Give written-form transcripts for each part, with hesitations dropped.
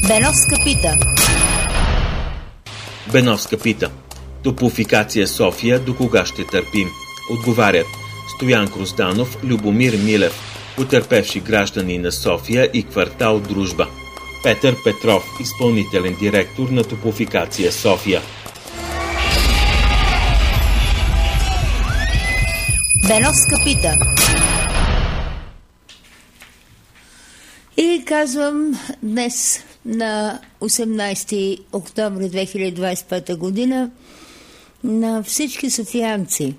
Беновска пита. Беновска пита. Топлофикация София до кога ще търпим? Отговарят Стоян Грозданов, Любомир Милев, потърпевши граждани на София и квартал Дружба. Петър Петров, изпълнителен директор на Топлофикация София. Беновска пита. И казвам днес на 18 октомври 2025 година на всички софиянци.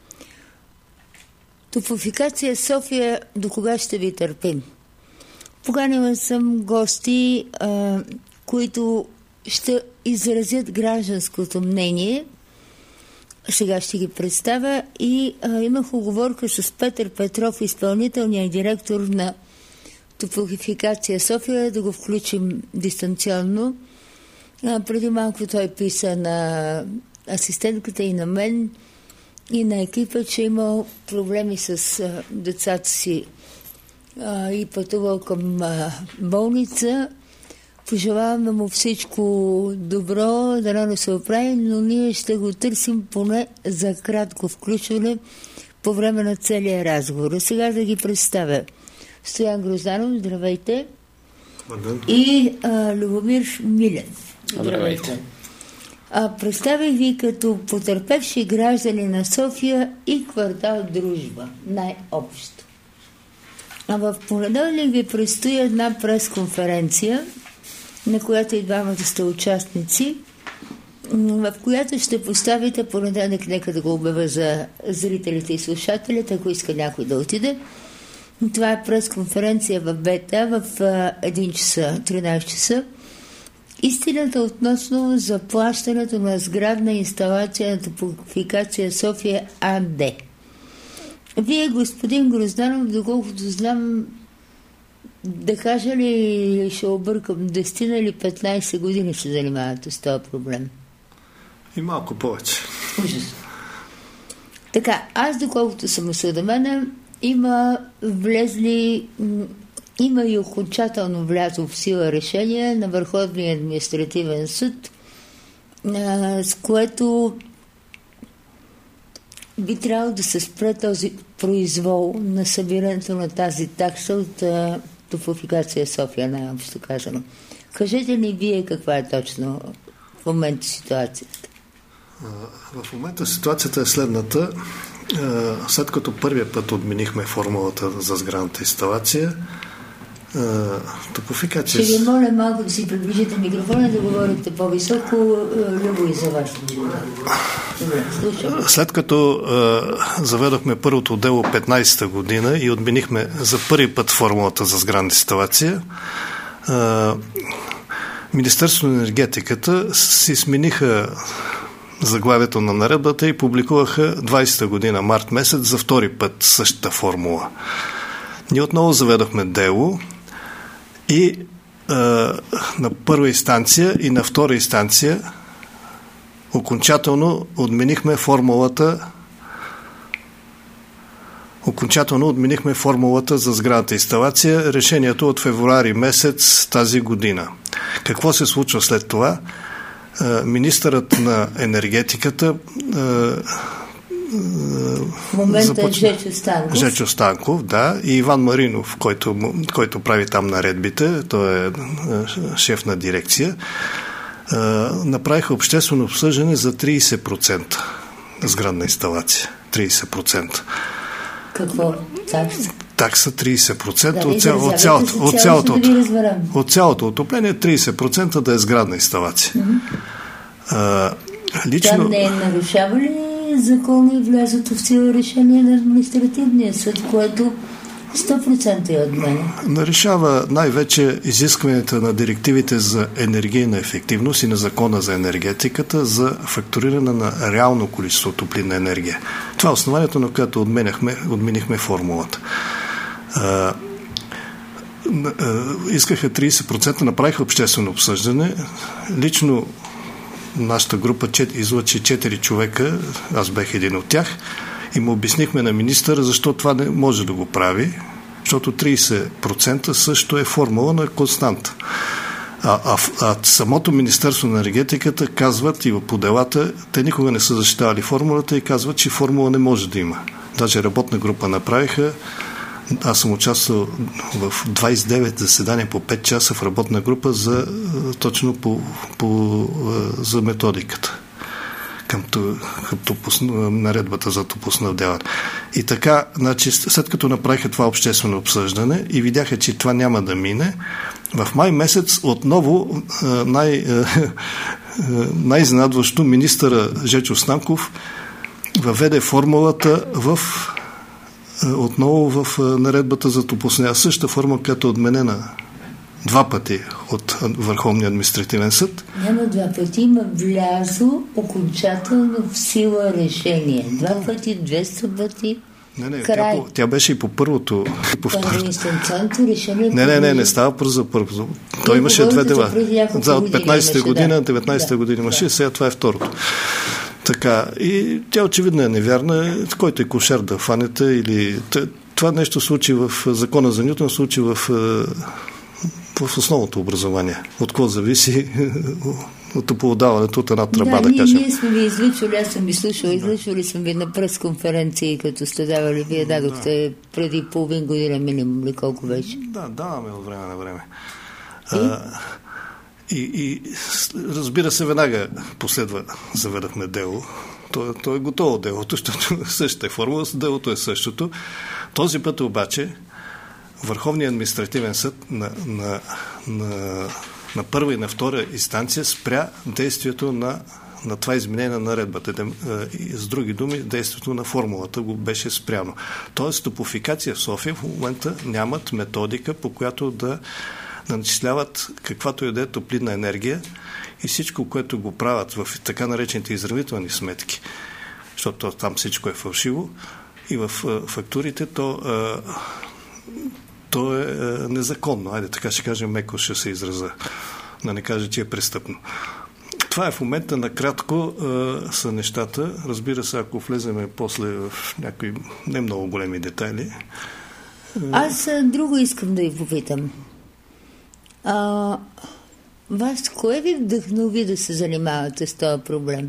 Топлофикация София до кога ще ви търпим? Поканила съм гости, които ще изразят гражданското мнение. Сега ще ги представя и имах уговорка с Петър Петров, изпълнителният директор на Топлофикация София, да го включим дистанционно. Преди малко той писа на асистентката и на мен и на екипа, че имал проблеми с децата си и пътувал към болница. Пожелаваме му всичко добро, да рано се оправи, но ние ще го търсим поне за кратко включване по време на целия разговор. Сега да ги представя. Стоян Грозданов, здравейте. И Любомир Милев. Здравейте. Представих ви като потърпевши граждани на София и квартал Дружба, най-общо. В понеделник ви предстои една пресконференция, на която и двамата сте участници, в която ще поставите понеделник, нека да го обявя за зрителите и слушателите, ако иска някой да отиде. Това е пресконференция в БТА в 1 часа, 13 часа. Истината относно заплащането на сградна инсталация на Топлофикация София АД. Вие, господин Грозданов, доколкото знам, да кажа ли, ще объркам, 10 или 15 години се занимавате с този проблем? И малко повече. Ужас. Така, аз доколкото съм осъдомена, има и окончателно влязло в сила решение на Върховния административен съд, с което би трябвало да се спре този произвол на събирането на тази такса от Топлофикация София, най-общо казано. Кажете ли вие каква е точно в момента ситуацията? В момента ситуацията е следната. След като първия път отменихме формулата за сградната инсталация, Топлофикация... Ще ви моля малко да си приближите микрофона, да говорите по-високо, Любо, и за вашето живота. След като заведохме първото дело 15-та година и отменихме за първи път формулата за сградна инсталация, Министерството на енергетиката си смениха заглавието на наредбата и публикуваха 20-та година, март месец, за втори път същата формула. Ние отново заведохме дело и на първа инстанция и на втора инстанция окончателно отменихме формулата за сградната инсталация. Решението от февруари месец тази година. Какво се случва след това? Министърът на енергетиката в момента Жечо Станков, да, и Иван Маринов, който прави там наредбите, той е шеф на дирекция, направиха обществено обсъждане за 30% сградна инсталация. 30%. Какво? Такса 30% от цялото отопление, 30% да е сградна инсталация. Лично... Там не е нарушава ли закона и влязото в сила решение на административния съд, което 100% е отменя? Нарушава най-вече изискванията на директивите за енергийна ефективност и на закона за енергетиката за фактуриране на реално количество топлинна енергия. Това е основанието, на което отменихме формулата. Искаха 30%, направиха обществено обсъждане. Лично нашата група излъчи 4 човека, аз бях един от тях, и му обяснихме на министъра защо това не може да го прави, защото 30% също е формула на константа. А самото Министерство на енергетиката казват и по делата, те никога не са защитавали формулата и казват, че формула не може да има. Даже работна група направиха. Аз съм участвал в 29 заседания по 5 часа в работна група точно за методиката към наредбата за топлоснабдяване. И така, значи, след като направиха това обществено обсъждане и видяха, че това няма да мине, в май месец отново най-изненадващо министъра Жечо Станков въведе формулата отново в наредбата за топлоснабдяване. Същата формула, която е отменена 2 пъти от Върховния административен съд. Няма 2 пъти, има влязло окончателно в сила решение. 2 пъти, 200 пъти. Не, тя беше и по първото. Инстанционното решение. Не става за първото. Той имаше 2 дела. От 15-та година, 19-та година имаше, сега това е второто. Така, и тя очевидно е невярна, който е кошер да фанете или... Това нещо случи в закона за Нютон, случи в основното образование. От какво зависи от ополудаването от една тръба, да кажем. Ние сме ви излучвали, аз съм ви слушала, излучвали съм ви на пресконференции, като сте давали, вие дадохте преди половин година минимум, ли колко беше? Да, даваме от време на време. И разбира се, веднага заведахме дело. То е готово делото, защото същата е формула, делото е същото. Този път обаче Върховният административен съд на първа и на втора инстанция спря действието на това изменение на наредбата. С други думи, действието на формулата го беше спряно. Тоест, Топлофикация в София в момента нямат методика, по която да начисляват каквато и да е топлинна енергия и всичко, което го правят в така наречените изравнителни сметки, защото там всичко е фалшиво и в фактурите то е незаконно. Айде, така ще кажем, меко ще се израза. Да не кажа, че е престъпно. Това е в момента накратко са нещата. Разбира се, ако влеземе после в някои не много големи детайли. Аз друго искам да ви попитам. Вас кое ви вдъхнови да се занимавате с този проблем?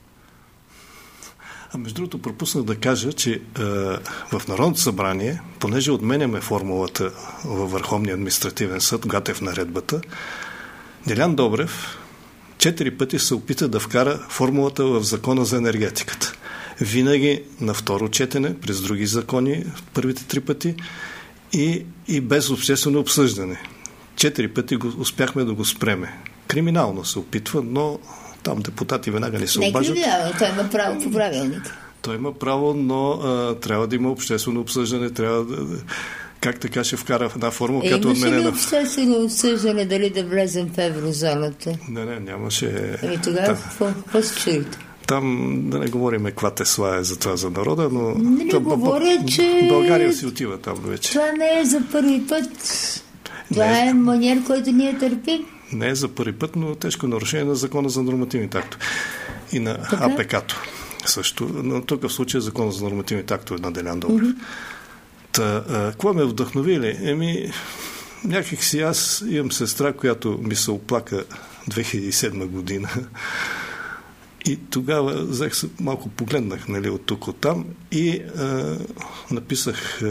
Между другото, пропуснах да кажа, че в Народното събрание, понеже отменяме формулата във Върховния административен съд, когато е в наредбата, Делян Добрев 4 пъти се опита да вкара формулата в Закона за енергетиката. Винаги на второ четене, през други закони, първите 3 пъти и без обществено обсъждане. 4 пъти успяхме да го спреме. Криминално се опитва, но там депутати веднага не се обаждат. Той има право по правилник. Той има право, но трябва да има обществено обсъждане, трябва да... Как така ще вкара в една формула, като отменена... Имаше ли обществено обсъждане дали да влезем в еврозоната? Не, нямаше... Тогава какво се чуете? Там, да не говорим каква Тесла е за това за народа, но... Не говоря, че... България си отива там вече. Това не е за първи път. Това е маниер, който ние търпим. Не е за първи път, но тежко нарушение на Закона за нормативните актове. И на АПК-то също. Но тук в случая Закона за нормативните актове на Делян Добрев. Какво ме вдъхновили? Някак си аз имам сестра, която ми се оплака 2007 година. И тогава малко погледнах, нали, от тук, от там и написах...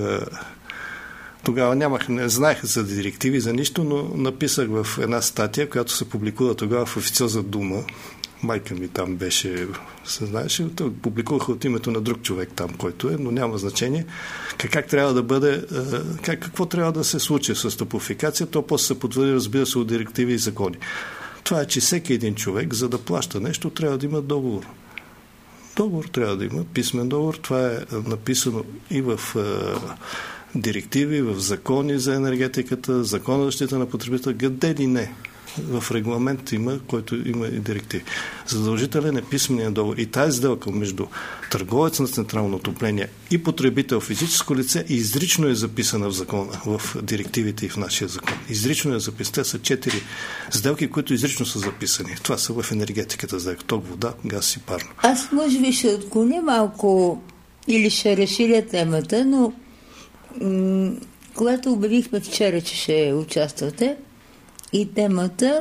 Тогава не знаех за директиви, за нищо, но написах в една статия, която се публикува тогава в Официоза дума. Майка ми там беше, се знаеше, публикуваха от името на друг човек там, който е, но няма значение. Как трябва да бъде, какво трябва да се случи с топлофикация, то после се потвърди, разбира се, от директиви и закони. Това е, че всеки един човек, за да плаща нещо, трябва да има договор. Договор трябва да има, писмен договор. Това е написано и в директиви, в закони за енергетиката, закон за защита на потребителя, къде ли не. В регламент има, който има и директиви. Задължителен е писменият договор. И тази сделка между търговец на централно отопление и потребител физическо лице изрично е записана в закона, в директивите и в нашия закон. Изрично е записана. Те са 4 сделки, които изрично са записани. Това са в енергетиката сделки. Ток, вода, газ и парно. Аз може би ще отклоня малко или ще разширя темата, но когато обявихме вчера, че ще участвате, и темата.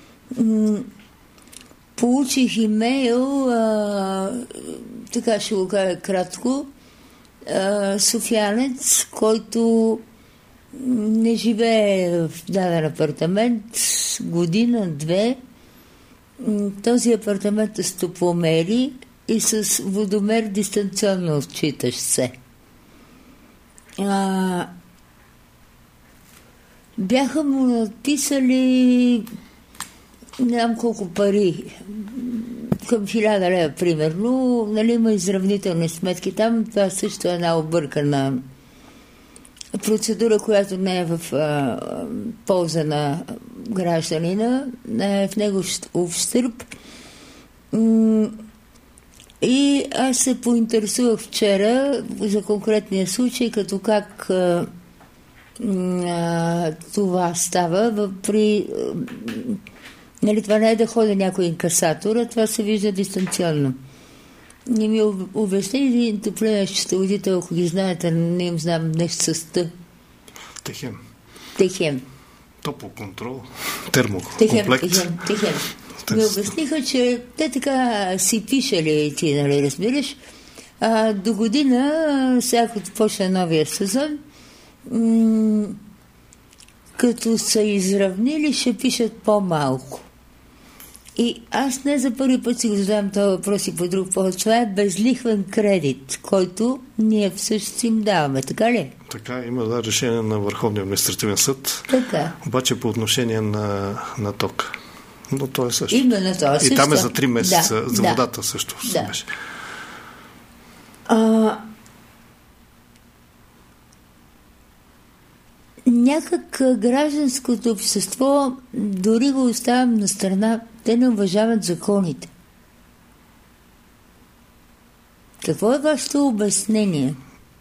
Получих имейл, така ще го кажа кратко, софиянец, който не живее в даден апартамент година-две. Този апартамент е с топломери и с водомер дистанционно отчитащ се. Бяха му написали не знам колко пари, към 1000 лева примерно, нали, има изравнителни сметки там. Това също е една объркана процедура, която не е в полза на гражданина, не е в него ущърб. И аз се поинтересувах вчера за конкретния случай, като как това става при... Нали, това не е да ходи някой инкасатор, а това се вижда дистанционно. Не ми обясни един топлен счетоводител, ако ги знаете, не им знам нещо с Т. Техем. Топлоконтрол, термокомплект. Техем. Ми обясниха, че те така си пишели, ти, нали, разбираш. До година, сега като почне новия сезон, като са изравнили, ще пишат по-малко. И аз не за първи път си го задавам този въпрос и по друг повод. Това е безлихвен кредит, който ние всъщност им даваме. Така ли? Така, има решение на Върховния административен съд. Така. Обаче по отношение на ток. Но то е също. Именно това също. И там е за 3 месеца. За водата също. Да. Беше. Някак гражданското общество, дори го оставям на страна, те не уважават законите. Какво е вашето обяснение?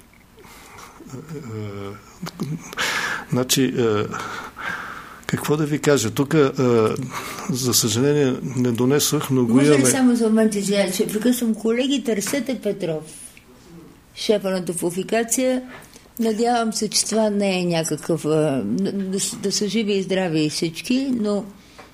Значи, какво да ви кажа? Тук, за съжаление, не донесох, но го имаме... Може ли само за момент, че прекъсвам колеги, търсете Петров, шефа на Топлофикация. Надявам се, че това не е някакъв... да са живи и здрави всички, но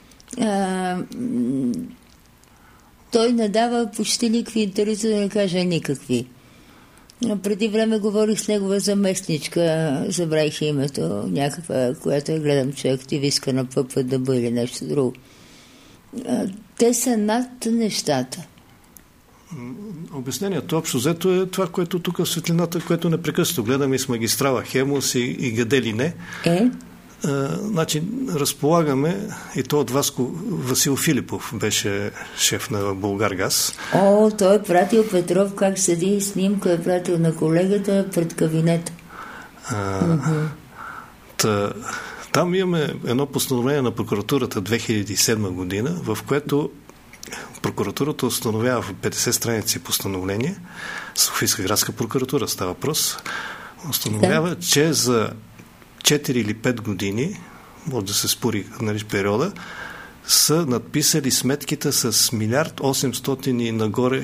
той не дава почти никакви интервюта, да не кажа никакви. Преди време говорих с негова заместничка, забравих името, някаква, която я гледам, че е активистка на ППДБ или нещо друго. Те са над нещата. Обяснението общо взето е това, което тук в светлината, което непрекъснато гледаме и с магистрала Хемус и Гадели не. Значи, разполагаме, и то от Васил Филипов беше шеф на Булгаргаз. Той е пратил Петров, как седи снимка, е пратил на колегата пред кабинета. Там имаме едно постановление на прокуратурата 2007 година, в което прокуратурата установява в 50 страници постановление, Софийска градска прокуратура става въпрос, установява, че за 4 или 5 години, може да се спори, нали, периода, са надписали сметките с 1 800 000 и нагоре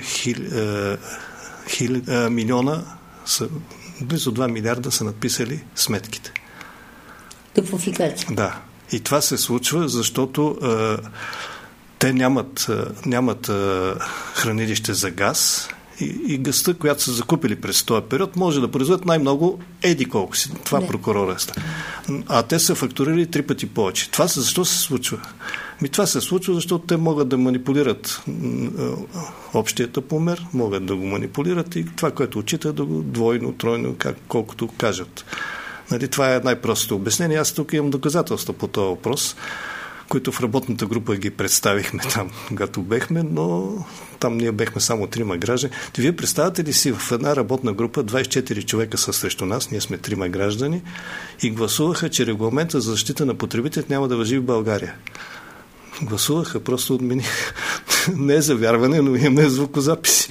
милиона, близо 2 милиарда са надписали сметките. Топлофикация. Да. И това се случва, защото те нямат хранилище за газ и газта, която са закупили през този период, може да произведат най-много еди колко си. Това прокурора е. А те са фактурирали 3 пъти повече. Това защо се случва? Това се случва, защото те могат да манипулират общия топломер, могат да го манипулират и това, което отчита, да го двойно, тройно, колкото кажат. Нали, това е най-простото обяснение. Аз тук имам доказателства по този въпрос, които в работната група ги представихме там, когато бехме, но там ние бехме само 3 граждани. Вие представяте ли си в една работна група 24 човека са срещу нас, ние сме 3 граждани и гласуваха, че регламента за защита на потребителите няма да важи в България. Гласуваха, просто отмениха. Не е за вярване, но имаме звукозаписи.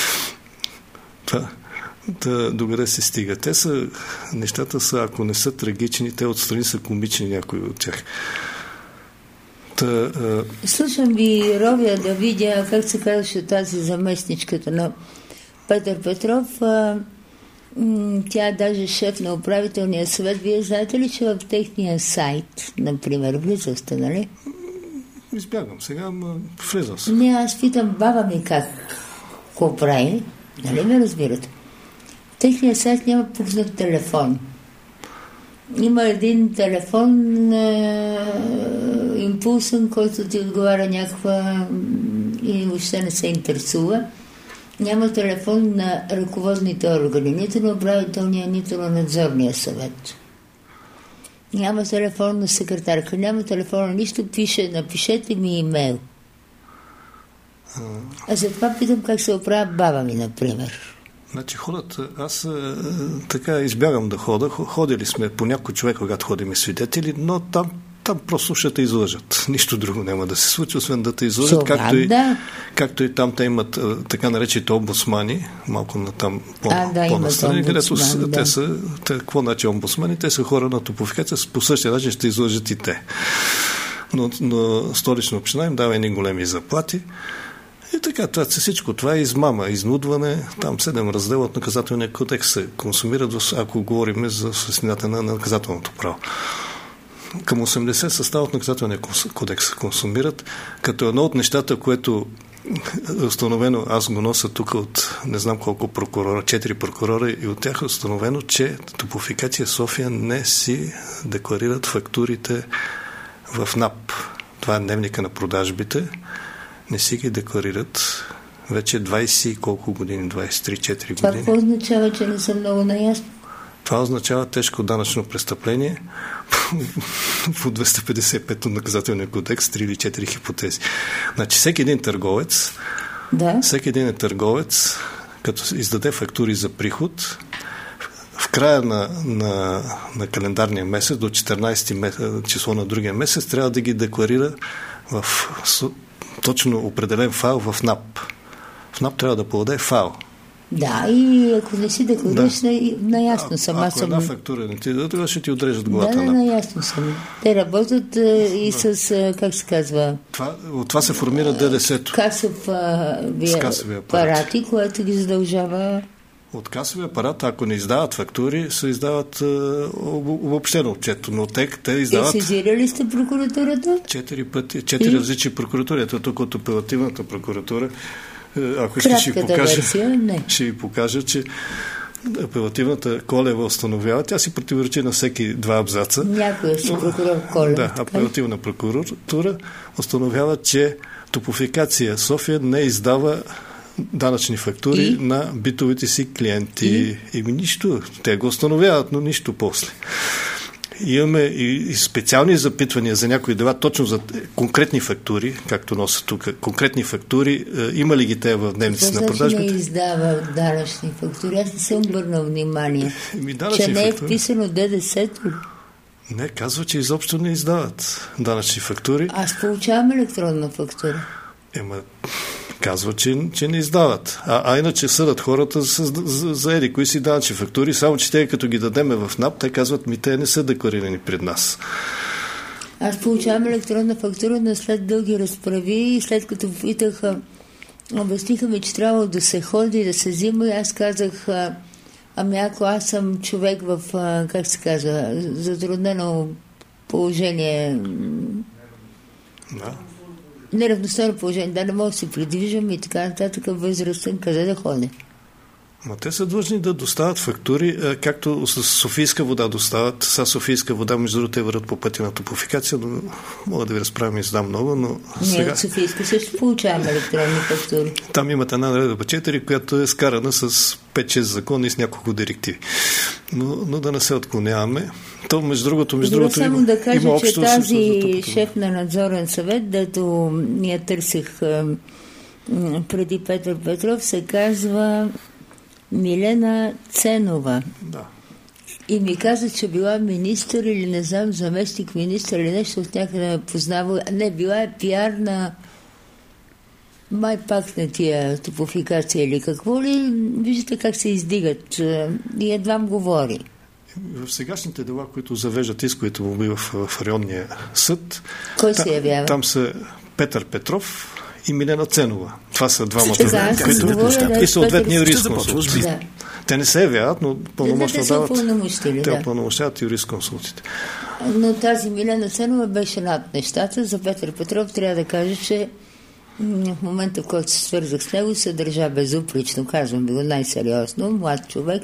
Докъде се стига. Нещата са, ако не са трагични, те отстрани са комични някои от тях. Слушам ви, ровя да видя, как се казваше тази заместничката на Петър Петров. Тя е даже шеф на управителния съвет. Вие знаете ли, че в техния сайт, например, влизал сте, нали? Избягам сега, влизал съм. Не, аз питам баба ми какво прави, нали ме разбирате? В техния сайт няма пуснат телефон. Има един телефон импулсен, който ти отговаря някаква и въобще не се интересува. Няма телефон на ръководните органи, нито на управителния, нито на надзорния съвет. Няма телефон на секретарка, няма телефон на нищо, напишете ми имейл. А затова питам как се оправя баба ми, например. Значи хората, аз така избягам да хода. Ходили сме по някой човек, когато ходим свидетели, но там просто ще те излъжат. Нищо друго няма да се случи, освен да те излъжат, както и там те имат така наречените омбудсмани, малко на там по-настрани, където те са, какво значи омбудсмани? Те са хора на Топлофикация, по същия начин ще излъжат и те. Но Столична община им дава едни големи заплати. И така, всичко това е измама, изнудване. Там 7 раздела от наказателния кодекс се консумират, ако говорим за светлината на наказателното право. Към 80 състава от наказателния кодекс се консумират, като едно от нещата, което е установено, аз го нося тук от не знам колко прокурора, 4 прокурора, и от тях е установено, че Топлофикация София не си декларират фактурите в НАП. Това е дневника на продажбите. Не си ги декларират вече 20 колко години, 23-4 години. Това какво означава, че не съм много наясно? Това означава тежко данъчно престъпление по 255 от наказателния кодекс, 3 или 4 хипотези. Значи всеки един търговец, като издаде фактури за приход, в края на календарния месец, до 14 число на другия месец, трябва да ги декларира в точно определен файл в НАП. В НАП трябва да подаде файл. Да, и ако не си декларираш, наясно съм. Ако една фактура не ти даде, тогава ще ти отрежат главата. Да, наясно съм. Те работят и с, как се казва... От това се формира ДДС-то. Касови апарати, което ги задължава... От касови апарат, ако не издават фактури, се издават обобщено отчето, но те издават... И сезирали сте прокуратурата? 4 пъти, 4 различни прокуратури. Ето тук от апелативната прокуратура, ако ще ви покажа, че апелативната Колева установява, тя си противоречи на всеки 2 абзаца. Някоя си прокурор Колева. Да, апелативна прокуратура установява, че Топлофикация София не издава данъчни фактури на битовите си клиенти. Нищо. Те го установяват, но нищо после. Имаме и специални запитвания за някои дела, точно за конкретни фактури, както носят тук. Конкретни фактури, има ли ги те в дневници на продажбите? Не издава данъчни фактури. Аз не съм обърнал внимание, че не е вписано ДДС-то. Не, казва, че изобщо не издават данъчни фактури. Аз получавам електронна фактура. Казва, че не издават. А иначе съдат хората за еди кои си данъчни фактури, само че те като ги дадеме в НАП, те казват, те не са декларирани пред нас. Аз получавам електронна фактура, но след дълги разправи и след като питаха, обясниха ми, че трябва да се ходи, да се взима, и аз казах, ако аз съм човек в, как се казва, затруднено положение, неравностойно положение, не мога да се придвижам и така нататък, възрастен, къде да ходя. Те са длъжни да доставят фактури, както с Софийска вода доставят. С Софийска вода, между другото, те върват по пътя на Топлофикация, но мога да ви разправям и издам много, но сега... от Софийска също получаваме електронни фактури. Там имате една наредба 4, която е скарана с 5-6 закона и с няколко директиви. Но да не се отклоняваме. То, между другото, само да кажа, че тази шеф на надзорен съвет, дето ние търсих преди Петър Петров, се казва Милена Ценова. Да. И ми каза, че била министър или не знам, заместник министър или нещо от някъде ме познава. Не, била е пиар на май пак на тия Топлофикация или какво ли. Виждате как се издигат и едва говори. В сегашните дела, които завеждат исковите молби в районния съд, кой се явява? Там са Петър Петров и Милена Ценова. Това са двамата, и съответния юрист. Те не се явяват, но пълномощно дават. Те упълномощават юрисконсултите. Но тази Милена Сенова беше над нещата. За Петър Петров трябва да кажа, че в момента, в който се свързах с него, се държа безупречно, казвам би го най-сериозно, млад човек,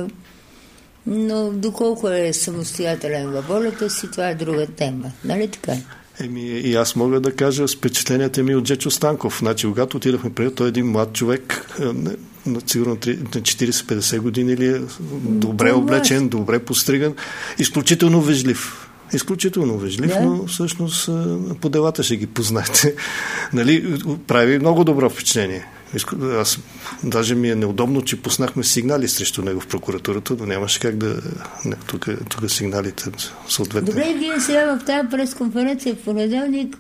но доколко е самостоятелен във волята си, това е друга тема. Нали така? И аз мога да кажа с впечатленията ми от Жечо Станков. Значи, когато отидахме преди, той е един млад човек, сигурно на 40-50 години или е добре облечен, добре постриган, изключително вежлив. Да. Но всъщност по делата ще ги познаете. Нали, прави много добро впечатление. Аз даже ми е неудобно, че пуснахме сигнали срещу него в прокуратурата, но нямаше как да... Тук сигналите съответно. Добре, вие сега в тази пресконференция в понеделник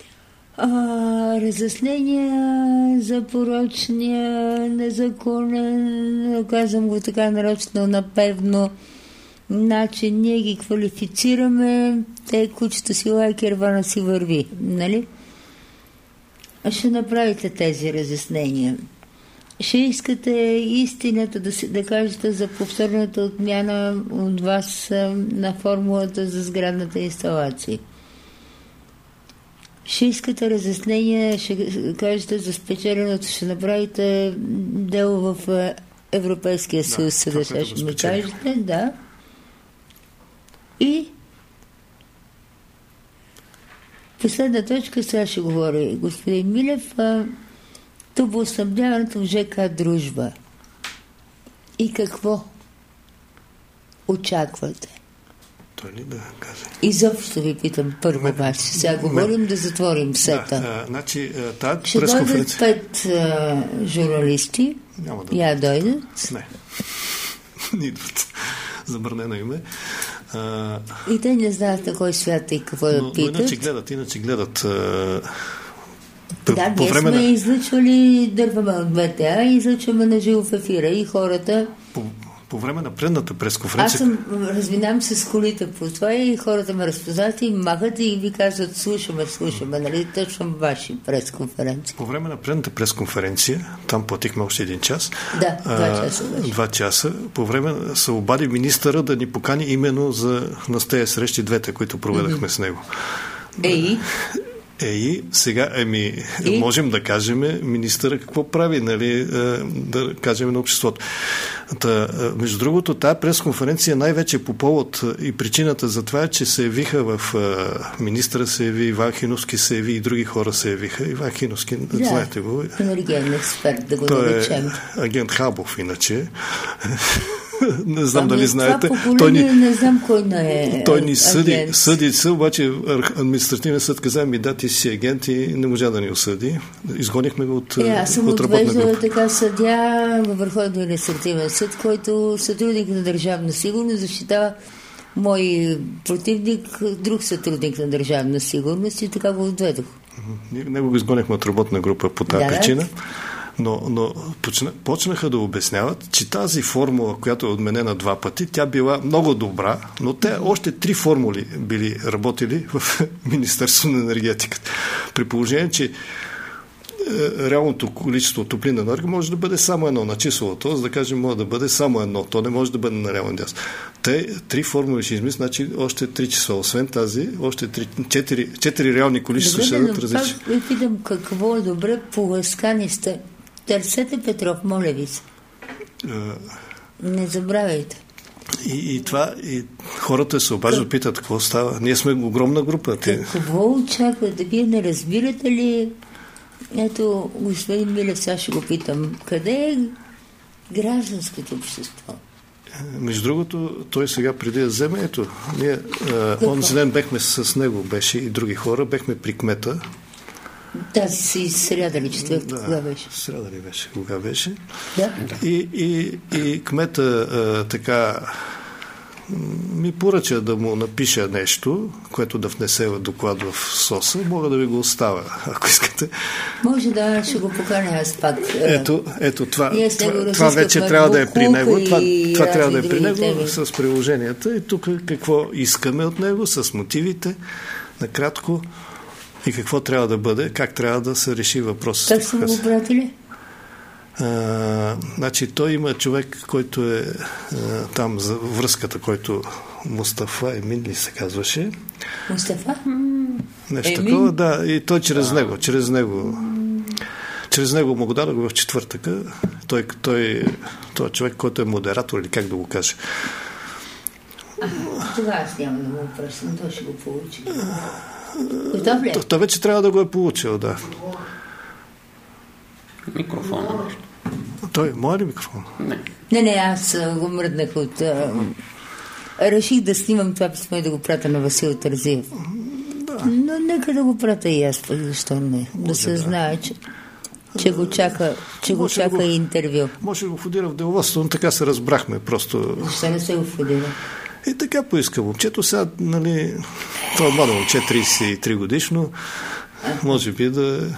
разяснения за порочния, незаконен, казвам го така нарочно, напевно, начин, ние ги квалифицираме, те кучето си лайки, рвана си върви, нали? Ще направите тези разяснения. Ще искате истината да кажете за повторната отмяна от вас на формулата за сградната инсталация. Ще искате разяснения, ще кажете за спечеленото, ще направите дело в Европейския съюз, ще ми кажете, да. И последна точка, сега ще говори господин Милев, тубоснабдяването в ЖК Дружба. И какво очаквате? Той ли да каже? Изобщо ви питам първо обаче. Сега говорим да затворим сета. Значи, ще дойдат 5 журналисти. Няма да я дойдат. Не идват. Забранено им е. И те не знаят на кой свят и какво да питат. Но иначе гледат. Да, ние сме излъчвали дърваме от БТА и излъчваме на живо в ефира и хората... По време на предната пресконференция... Аз разминавам се с колите по това и хората ме разпознат и махат и ви казват слушаме, нали, точно ваши пресконференции. По време на предната пресконференция, там платихме още 1 час. Да, 2 часа. 2 часа. По време се обади министъра да ни покани именно на тези срещи, двете, които проведахме с него. Сега, можем да кажем министъра какво прави, нали, да кажем на обществото. Между другото, тази пресконференция най-вече по повод и причината за това е, че се явиха в министъра се яви, Иван Хиновски се яви и други хора се явиха. Иван Хиновски, знаете го. Енергиен експерт, да го наречем. Той е агент Хабов, иначе. Не знам дали знаете. Не знам кой не е. Той ни съди, обаче административен съд каза ми да, ти си агент и не можа да ни осъди. Изгонихме го от работна група. Аз съм отвеждала така съдия във Върховния административен съд, който сътрудник на Държавна сигурност защитава мой противник, друг сътрудник на Държавна сигурност и така го отведох. Него го изгонихме от работна група по тази причина. Но почнаха да обясняват, че тази формула, която е отменена 2 пъти, тя била много добра, но те още 3 формули били работили в Министерството на енергетиката. При положение, че реалното количество топлинна енергия може да бъде само едно на числото, за да кажем, може да бъде само едно, то не може да бъде на реален дяс. Те 3 формули ще измислят, значи още 3 числа. Освен тази, още 4 реални количества ще дадат различни. Добре, но питам какво е добре, поласкани сте. Търсете Петров, моля ви се. Не забравяйте. И хората се обаждат, питат какво става. Ние сме огромна група. Какво очаквате? Вие не разбирате ли? Ето, господин Милев, сега ще го питам. Къде е гражданското общество? Между другото, той сега преди да вземе, ето, ние онзи ден бехме с него, беше и други хора, бехме при кмета. Тази си сряда ли, четвърта, кога беше? Сряда ли беше, кога беше? Да. И кмета така ми поръча да му напиша нещо, което да внесе в доклад в СОСа. Мога да ви го оставя, ако искате. Може да, ще го поканя аз пак. Ето това вече трябва да е при него. Това трябва да е при него с приложенията. И тук какво искаме от него, с мотивите, накратко, и какво трябва да бъде, как трябва да се реши въпросът. Как са го пратили? Значи той има човек, който е там за връзката, който Мустафа Емин ли се казваше. Мустафа? Нещо такова, да. И той чрез него му го дадох в четвъртъка. Той е човек, който е модератор, или как да го кажа. Тогава аз няма да му пръщам, той ще го получи. Готов ли? Той вече трябва да го е получил, да. Микрофона нещо. Той, моя ли микрофон? Не, аз го мръднах от... реших да снимам това писмо и да го пратя на Васил Тързиев. Да. Но нека да го пратя и аз, защо не? Да се знае, че го чака и интервю. Може да го входира в деловодство, но така се разбрахме просто. Защо не се го входира? И така поиска момчето. Сега, нали, това младо момче, 33 годишно, може би да...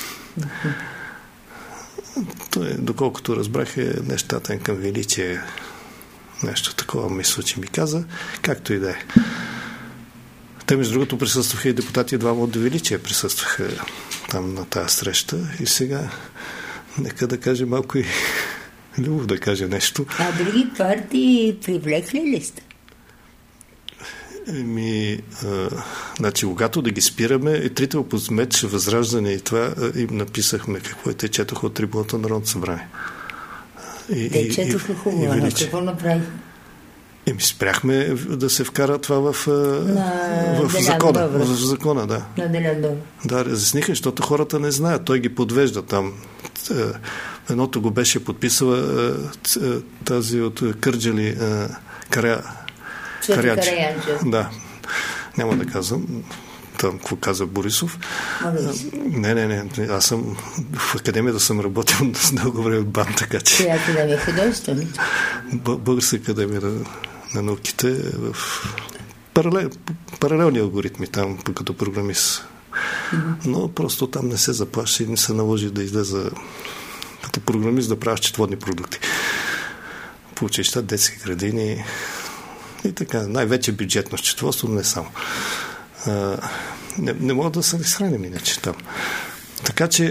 Той, доколкото разбрах, е нещатен към величие. Нещо такова мисля, че ми каза. Както и да е. Те, между другото, присъстваха и депутати, двама от величие присъстваха там на тази среща. И сега, нека да каже малко и Любов да каже нещо. А други партии привлекли ли сте? Значи, когато да ги спираме, и трите опозмеч, Възраждане и това, им написахме какво те четоха от трибуната на Народното събрание. Те четоха хубаво, но какво направих? Спряхме да се вкара това в закона. В закона, да. На Делян Добрев. Да, разясниха, защото хората не знаят. Той ги подвежда там. Едното го беше подписала тази от Кърджали Караянчев. Да. Няма да казвам. Там, какво каза Борисов. Не. Аз съм в академията съм работил с дълго време от БАН, така че... Коя академия? Художествена? Българска академия на науките в паралелни алгоритми там, като програмист. Но просто там не се заплаща и не се наложи да излезе като програмист да правя счетоводни продукти. По училища, детски градини и така. Най-вече бюджетно счетоводство, но не само. Не мога да се изхраним иначе там. Така че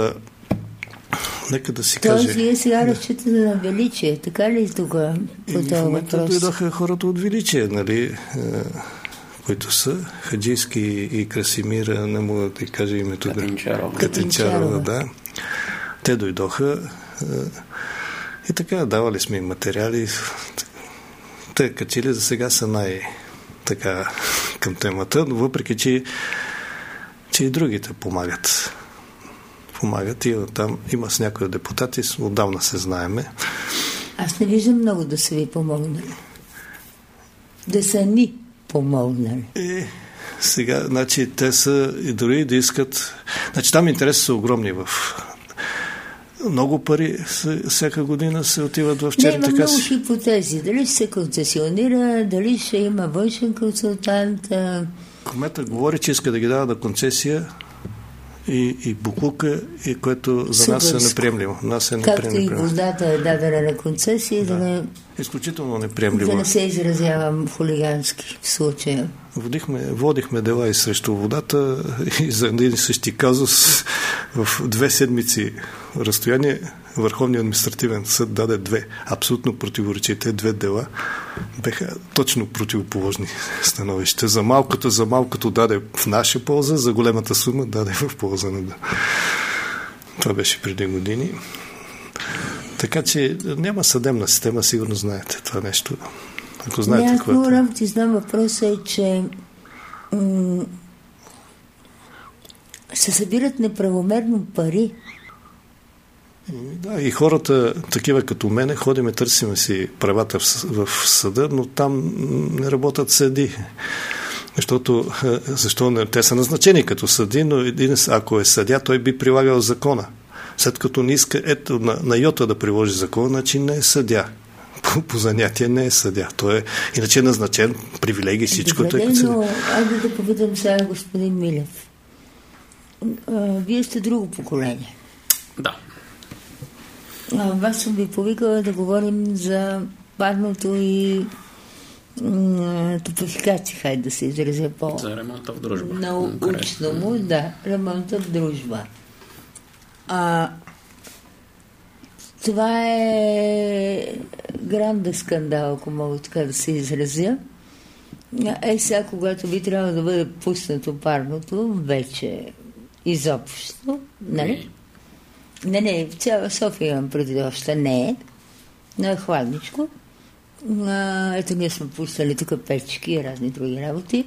нека да си каже... Тоест, вие сега разчитате на величие, така ли тук по този въпрос? Дойдоха хората от величие, нали, които са Хаджийски и Красимира, не мога да кажа името. Катинчарова, да. Те дойдоха и така, давали сме им материали. Те качили за сега са така към темата, но въпреки, че и другите помагат. И там има с някои депутати, отдавна се знаеме. Аз не виждам много да са ви помогнали. Да са ни помогнали. Сега, значи, те са и дори да искат... Значи, там интереси са огромни в... Много пари всяка година се отиват в черните каси. Не, има много хипотези. Дали ще се концесионира, дали ще има външен консултант. Кмета говори, че иска да ги дава на концесия и буклука, и което за нас е неприемливо. Както и водата е дадена на концесия, да. Изключително неприемливо. Да не се изразявам хулигански в случая. Водихме дела и срещу водата и за един същи казус в 2 седмици разстояние Върховният административен съд даде 2 абсолютно противоречите 2 дела. Беха точно противоположни становища. За малкото даде в наша полза, за големата сума даде в полза на... Това беше преди години. Така че няма съдебна система, сигурно знаете това нещо. Ако знаете какво е. Много работи знам, въпросът е, че се събират неправомерно пари. Да, и хората, такива като мене, ходиме, търсиме си правата в съда, но там не работят съди. Защо те са назначени като съди, но ако е съдия, той би прилагал закона. След като не иска на йота да приложи закона, значи не е съдия. По занятие не е съдия. Той е иначе е назначен, привилегии, всичко. Добре, но айде да попитам сега господин Милев. Вие сте друго поколение. Да. Вас съм ви повикала да говорим за парното и топофикация, хайде да се изразя по... За ремонта в дружба. Научно му, да, ремонта в дружба. Това е гранда скандал, ако мога така да се изразя. Сега, когато би трябвало да бъде пуснато парното, вече изобщо, нали? Не, в цяла София имам преди още не е. Но е хладничко. Ето ние сме пуснали тук печки и разни други работи.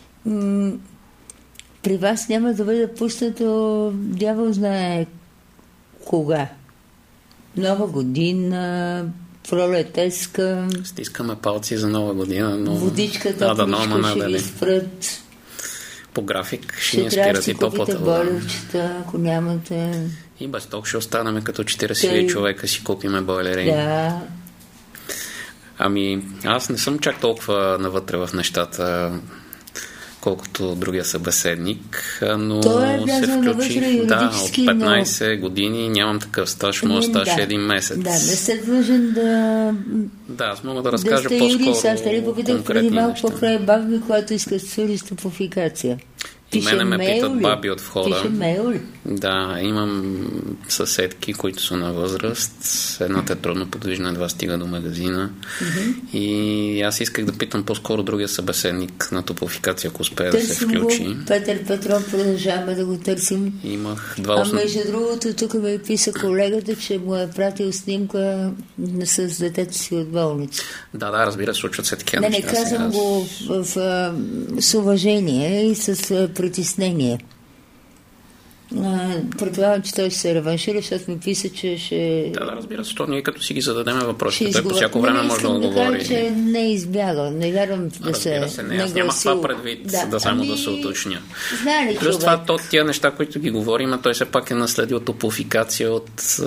При вас няма да бъде пуснато, дявол знае кога. Нова година, пролетеска. Стискаме палци за Нова година, но... Водичката, ще ви спрат. По график ще ни спират и топлата вода. Ще трябва да си купите бойлерчета, ако нямате... И без ток ще останаме като 40 човека си купиме бойлери. Да. Ами, аз не съм чак толкова навътре в нещата, колкото другия събеседник, но се включих от 15 години, нямам такъв стаж, моят стаж е 1 месец. Да, не сте длъжен да... Да, аз мога да разкажа по-скоро ще ли попитах преди малко покрай баби, която искат с топофикация. И мене ме питат баби от входа. Пише мейл ли? Да, имам съседки, които са на възраст. Едната е трудно подвижна, едва стига до магазина. И аз исках да питам по-скоро другия събеседник на топофикация, ако успее да се включи. Петър Петров, продължаваме да го търсим. Имах 2 между другото, тук ме писа колегата, че му е пратил снимка с детето си от болница. Да, разбира се, случват се такива неща. Не казвам го с уважение и с притеснение. Предполагам, че той ще се реваншира, защото ми писа, че ще... Да, разбира се, ние като си ги зададем въпросите, той по всяко време може да отговори. Не, че не е избягал, не вярвам да се... Аз нямах това предвид, само да се уточня. Плюс това, тия неща, които ги говорим, той все пак е наследил топофикация с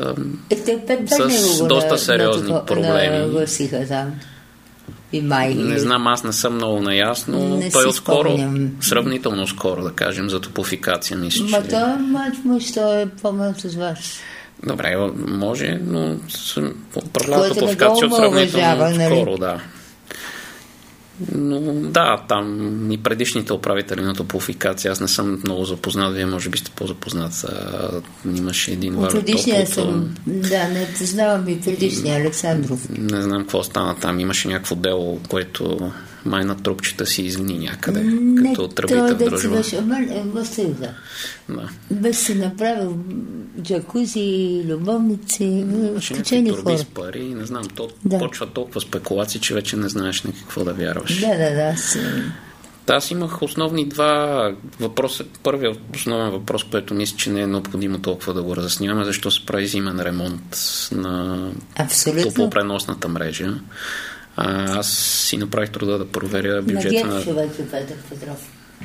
доста сериозни проблеми. Не знам, аз не съм много наясно. Той отскоро, сравнително скоро, да кажем, за топофикация, мисля, че... Той е по-малко с вас. Добре, може, но управлява топофикация от сравнително скоро, да. Но да, там и предишните управители на топофикация, аз не съм много запознат, вие може би сте по-запознат. Имаше един важен предишния съм, не познавам и предишния Александров. Не знам какво стана там, имаше някакво дело, което май на трупчета си изгни някъде, като тръбите в дружба. Без си направил джакузи, любовници, скачени хора. Турби с пари, не знам, почва толкова спекулации, че вече не знаеш на какво да вярваш. Да. Аз имах основни 2 въпроса. Първият основен въпрос, който мисля, че не е необходимо толкова да го разясняваме, защо се прави зимен ремонт на топлопреносната мрежа. Аз си направих труда да проверя бюджета на... Петър Петров.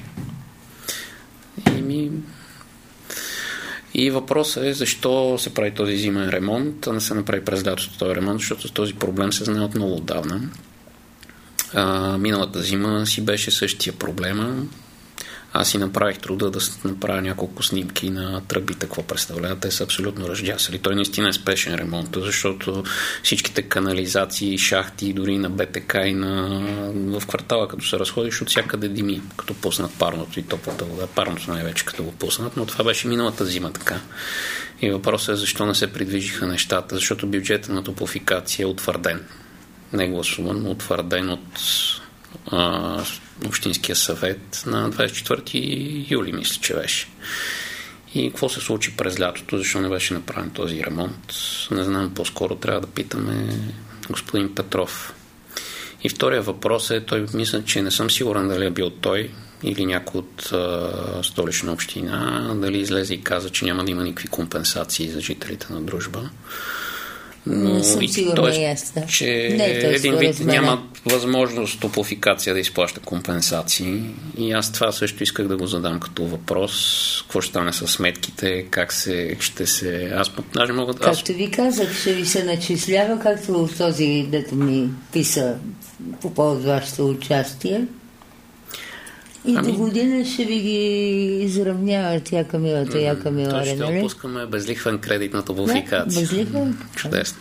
И въпросът е защо се прави този зимен ремонт, а не се направи през лятото този ремонт, защото този проблем се знае от много отдавна. Миналата зима си беше същия проблема. Аз си направих труда да направя няколко снимки на тръбите, какво представляват. Те са абсолютно ръждясали. Той наистина е спешен ремонт, защото всичките канализации, шахти, дори на БТК и в квартала, като се разходиш, от всякъде дими, като пуснат парното и топлата вода. Парното най-вече като го пуснат, но това беше миналата зима така. И въпросът е защо не се придвижиха нещата, защото бюджетът на топофикация е утвърден. Не гласуван, но утвърден от Общинския съвет на 24 юли, мисля, че беше. И какво се случи през лятото, защо не беше направен този ремонт? Не знам, по-скоро трябва да питаме господин Петров. И втория въпрос е, той мисля, че не съм сигурен дали е бил той или някой от Столична община, дали излезе и каза, че няма да има никакви компенсации за жителите на Дружба. Но че един вид няма възможност топофикация да изплаща компенсации. И аз това също исках да го задам като въпрос. Какво ще стане с сметките? Как ще се... Аз даже мога да... Както ви казах, ще ви се начислява, както този, дето ми писа по повод вашето участие. И до година ще ви ги изравняват яка милата, То ще отпускаме безлихвен кредит на топофикация. Безлихвен? Чудесно.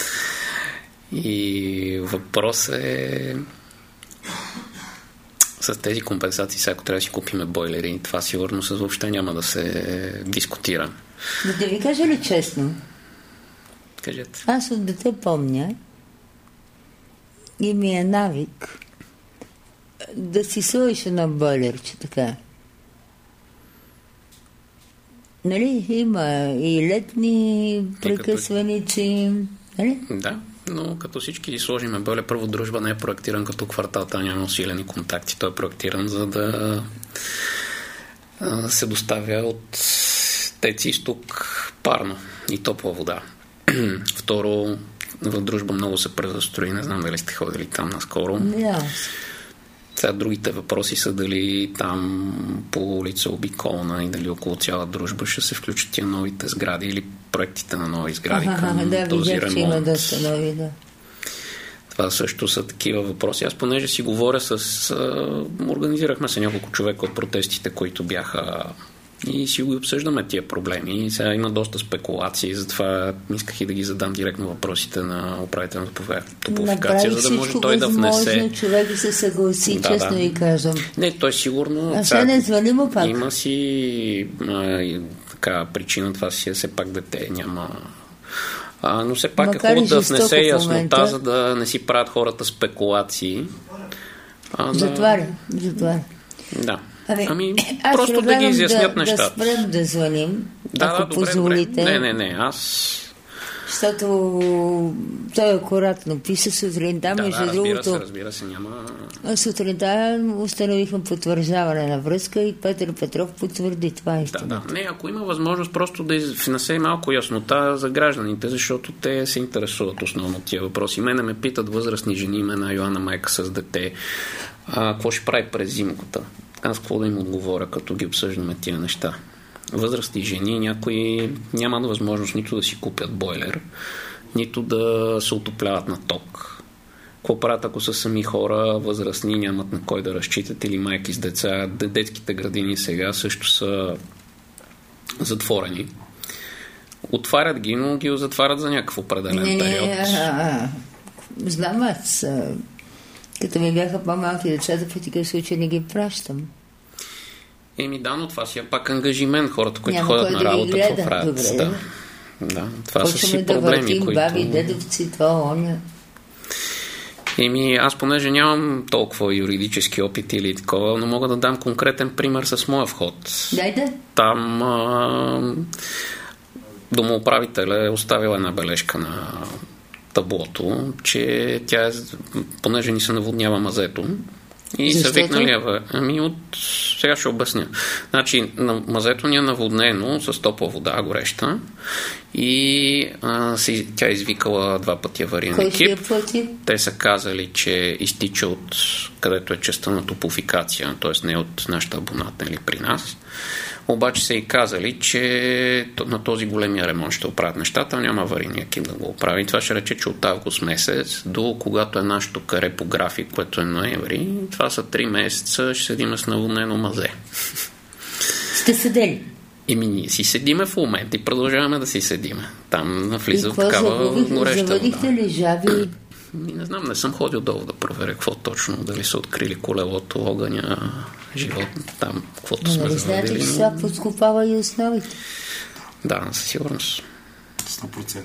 И въпрос е с тези компенсации, сега ако трябва да си купиме бойлери, това сигурно въобще няма да се дискутира. Да ви кажа ли честно? Кажете. Аз от дете помня и ми е навик да си сложиш едно бойлерче, така. Нали? Има и летни прекъсваници. Нали? Да, но като всички сложиме бойлер, първо Дружба не е проектиран като квартал, там няма усилени контакти. Той е проектиран за да се доставя от Теци изток парно и топла вода. Второ, в Дружба много се презастрои. Не знам дали сте ходили там наскоро. Да. Сега другите въпроси са дали там по улица Обиколна и дали около цяла Дружба ще се включат тия новите сгради или проектите на нови сгради към да, този видях, ремонт. че има доста нови, да. Това също са такива въпроси. Аз понеже си говоря организирахме се няколко човека от протестите, които бяха и си го обсъждаме тия проблеми. И сега има доста спекулации, затова исках и да ги задам директно въпросите на управителната топлофикация, за да може той да внесе. Човек да се съгласи, честно ви казвам. Не, той сигурно. А сега не звъни му пак. Има си така причина, това си е все пак дете, няма. Но все пак е хубаво да внесе яснота, за да не си правят хората спекулации. Затваря. Да. Просто да ги изяснят нещата. Да спрем да звъним, ако добре, позволите. Не, аз... Защото той акуратно писа сутринта, между другото. Разбира се, няма... Сутринта установихме потвърждаване на връзка и Петър Петров потвърди това истина. Не, ако има възможност просто да внесе малко яснота за гражданите, защото те се интересуват основно тия въпроси. Мене ме питат възрастни жени, имена Йоанна майка с дете, какво ще прави през зимата. Аз какво да им отговоря, като ги обсъждаме тия неща? Възрастни жени, някои нямат възможност нито да си купят бойлер, нито да се отопляват на ток. Какво правят, ако са сами хора, възрастни, нямат на кой да разчитат, или майки с деца? Детските градини сега също са затворени. Отварят ги, но ги затварят за някакъв определен период. Знам аз. Като ми бяха по-малки децата, в такъв случай не ги пращам. Но това си е пак ангажимент. Хората, които ходят на работа, какво правят? Да, това са си проблеми, които... баби, дедовци, това, оня. Аз понеже нямам толкова юридически опит или такова, но мога да дам конкретен пример с моя вход. Дайте. Там домоуправителя е оставила една бележка на таблото, че тя понеже ни се наводнява мазето, и са викнали, сега ще обясня. Значи, мазето ни е наводнено с топла вода, гореща, и тя извикала 2 пъти авариен екип. Те са казали, че изтича от където е частта на топлофикация, т.е. не от нашата абоната или при нас. Обаче са и казали, че на този големия ремонт ще оправят нещата, няма аварийния екип да го оправи. Това ще рече, че от август месец до когато е нашето каре по график, което е ноември, това са 3 месеца, ще седиме с наводнено мазе. Сте седели? Ние си седиме в момента и продължаваме да си седиме. Там навлиза в такава гореща вода. Заводихте ли жаби? Не знам, не съм ходил долу да проверя какво точно, дали са открили колелото, огъня, живот, там, каквото сме заводили. Знаете, че сега подкопава и основите? Да, със сигурност. 100%.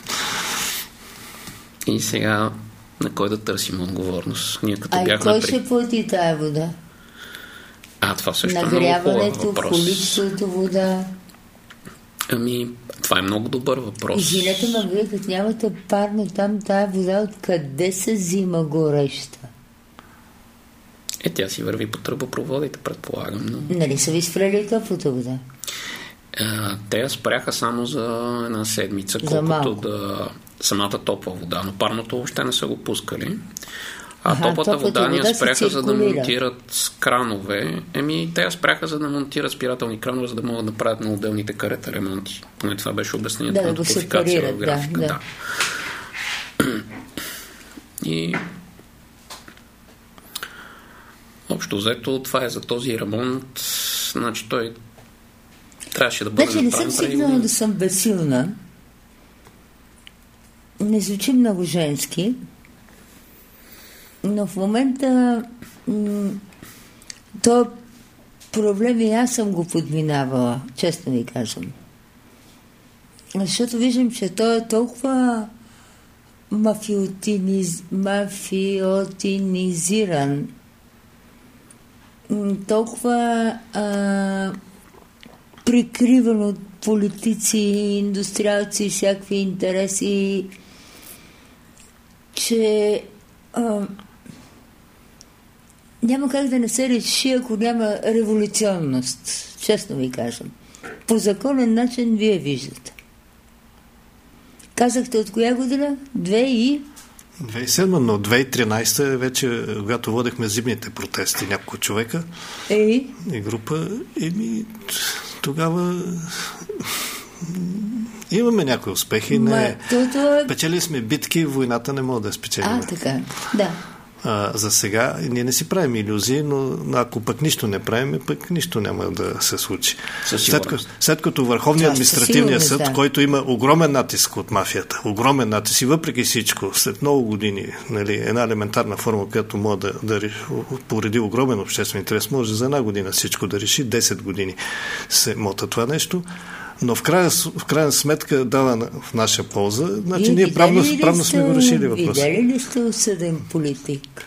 И сега на кой да търсим отговорност? Ние като бяхме кой ще плати тая вода? Това също е много хубав въпрос. Количеството вода. Това е много добър въпрос. Извинете, ма вие като нямате парно там, тая вода откъде се взима гореща? Тя си върви по тръбопроводите, предполагам. Но... Нали са ви спрели топлата вода? Те спряха само за една седмица, колкото да самата топла вода, но парното въобще не са го пускали. Топлата вода ни спряха за да монтират кранове. Те спряха за да монтират спирателни кранове, за да могат да правят на отделните карета ремонти. Поне това беше обяснението на топлофикация в графика. Да. И общо взето, това е за този ремонт. Значи той трябваше да бъде направен. Не съм сигнала да съм безсилна. Не звучи много женски. Но в момента то проблем и аз съм го подминавала, честно ви казвам. Защото виждам, че той е толкова мафиотинизиран, толкова прикриван от политици, индустриалци и всякакви интереси, че няма как да не се реши, ако няма революционност. Честно ви кажам. По законен начин вие виждате. Казахте от коя година? 2007, но 2013 вече, когато водехме зимните протести, няколко човека и група, тогава имаме някои успехи. Печели сме битки, войната не може да спечелим. Така, да. За сега ние не си правим илюзии, но ако пък нищо не правим, пък нищо няма да се случи. След като Върховният административният съд, който има огромен натиск от мафията, огромен натиск и въпреки всичко, след много години, една елементарна форма, която може да пореди огромен обществен интерес, може за една година всичко да реши, 10 години се мота това нещо, но в крайна сметка дава в наша полза. Значи ние правно сме го решили въпроса. Видели ли сте осъден политик?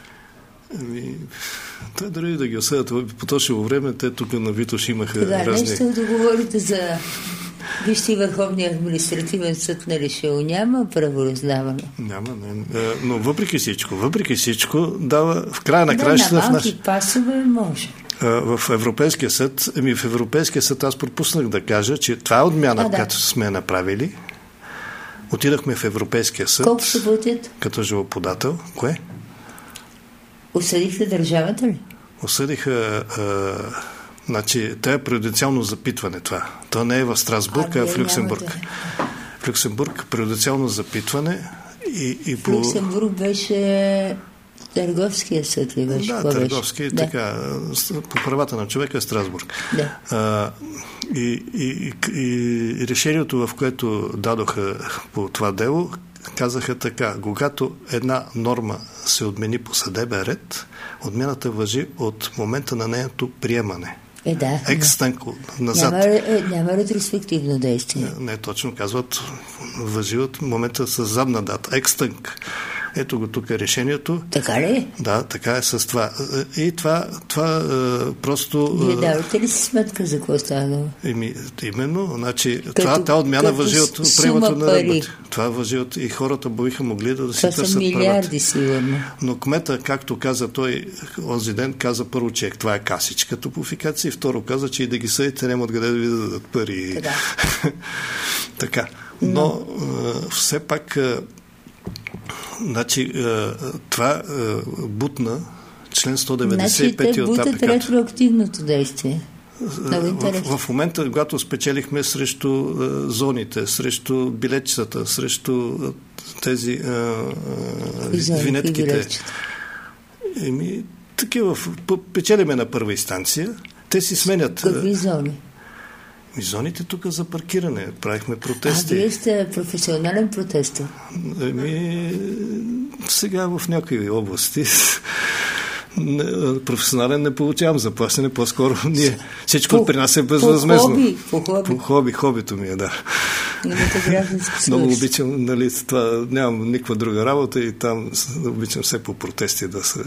Той дори да ги осъдят по точно време, те тук на Витош имаха разни... Нещо да говорите за... Вижте, Върховният административен съд не решил. Няма правораздаване. Няма, но въпреки всичко дава в края на краищата... На малки пасове може. В Европейския съд аз пропуснах да кажа, че това е отмяна, която сме направили. Отидахме в Европейския съд. Колко се платят? Като жалбоподател. Кое? Осъдихте държавата ли? Осъдиха... това е преюдициално запитване това. То не е в Страсбург, а в Люксембург. В Люксембург преюдициално запитване и в Люксембург беше... Търговския съд ли беше? Да, търговски, така. По правата на човека е Страсбург. Да. И решението, в което дадоха по това дело, казаха така: когато една норма се отмени по съдебен ред, отмяната важи от момента на нейното приемане. Екстанко, назад. Няма ретроспективно действие. Не, точно казват, важи от момента с задна дата. Екстанк. Ето го тук е решението. Така ли? Да, така е с това. И това просто... Вие давате ли си сметка за какво става? Именно, значи, тази отмяна важи от приемането на ръбата. Това важи от... И хората биха могли да си търсят правата. Това са милиарди, сигурно. Но кмета, както каза той, онзи ден каза първо, че това е касичка топофикация, и второ каза, че и да ги съдите няма откъде да ви дадат пари. Така. Но все пак... Значи, това бутна член 195 от АПК. Бутат ретроактивното действие. В момента, когато спечелихме срещу зоните, срещу билетчетата, срещу тези винетките. Такива, печелиме на първа инстанция, те си сменят... Какви зони? Зоните тук за паркиране. Правихме протести. Вие сте професионален протестър? Сега в някои области професионален не получавам заплащане, по-скоро всичко при нас е безвъзмездно. По хоби. Хобито ми е, да. Много обичам, това, нямам никаква друга работа и там обичам все по протести да се...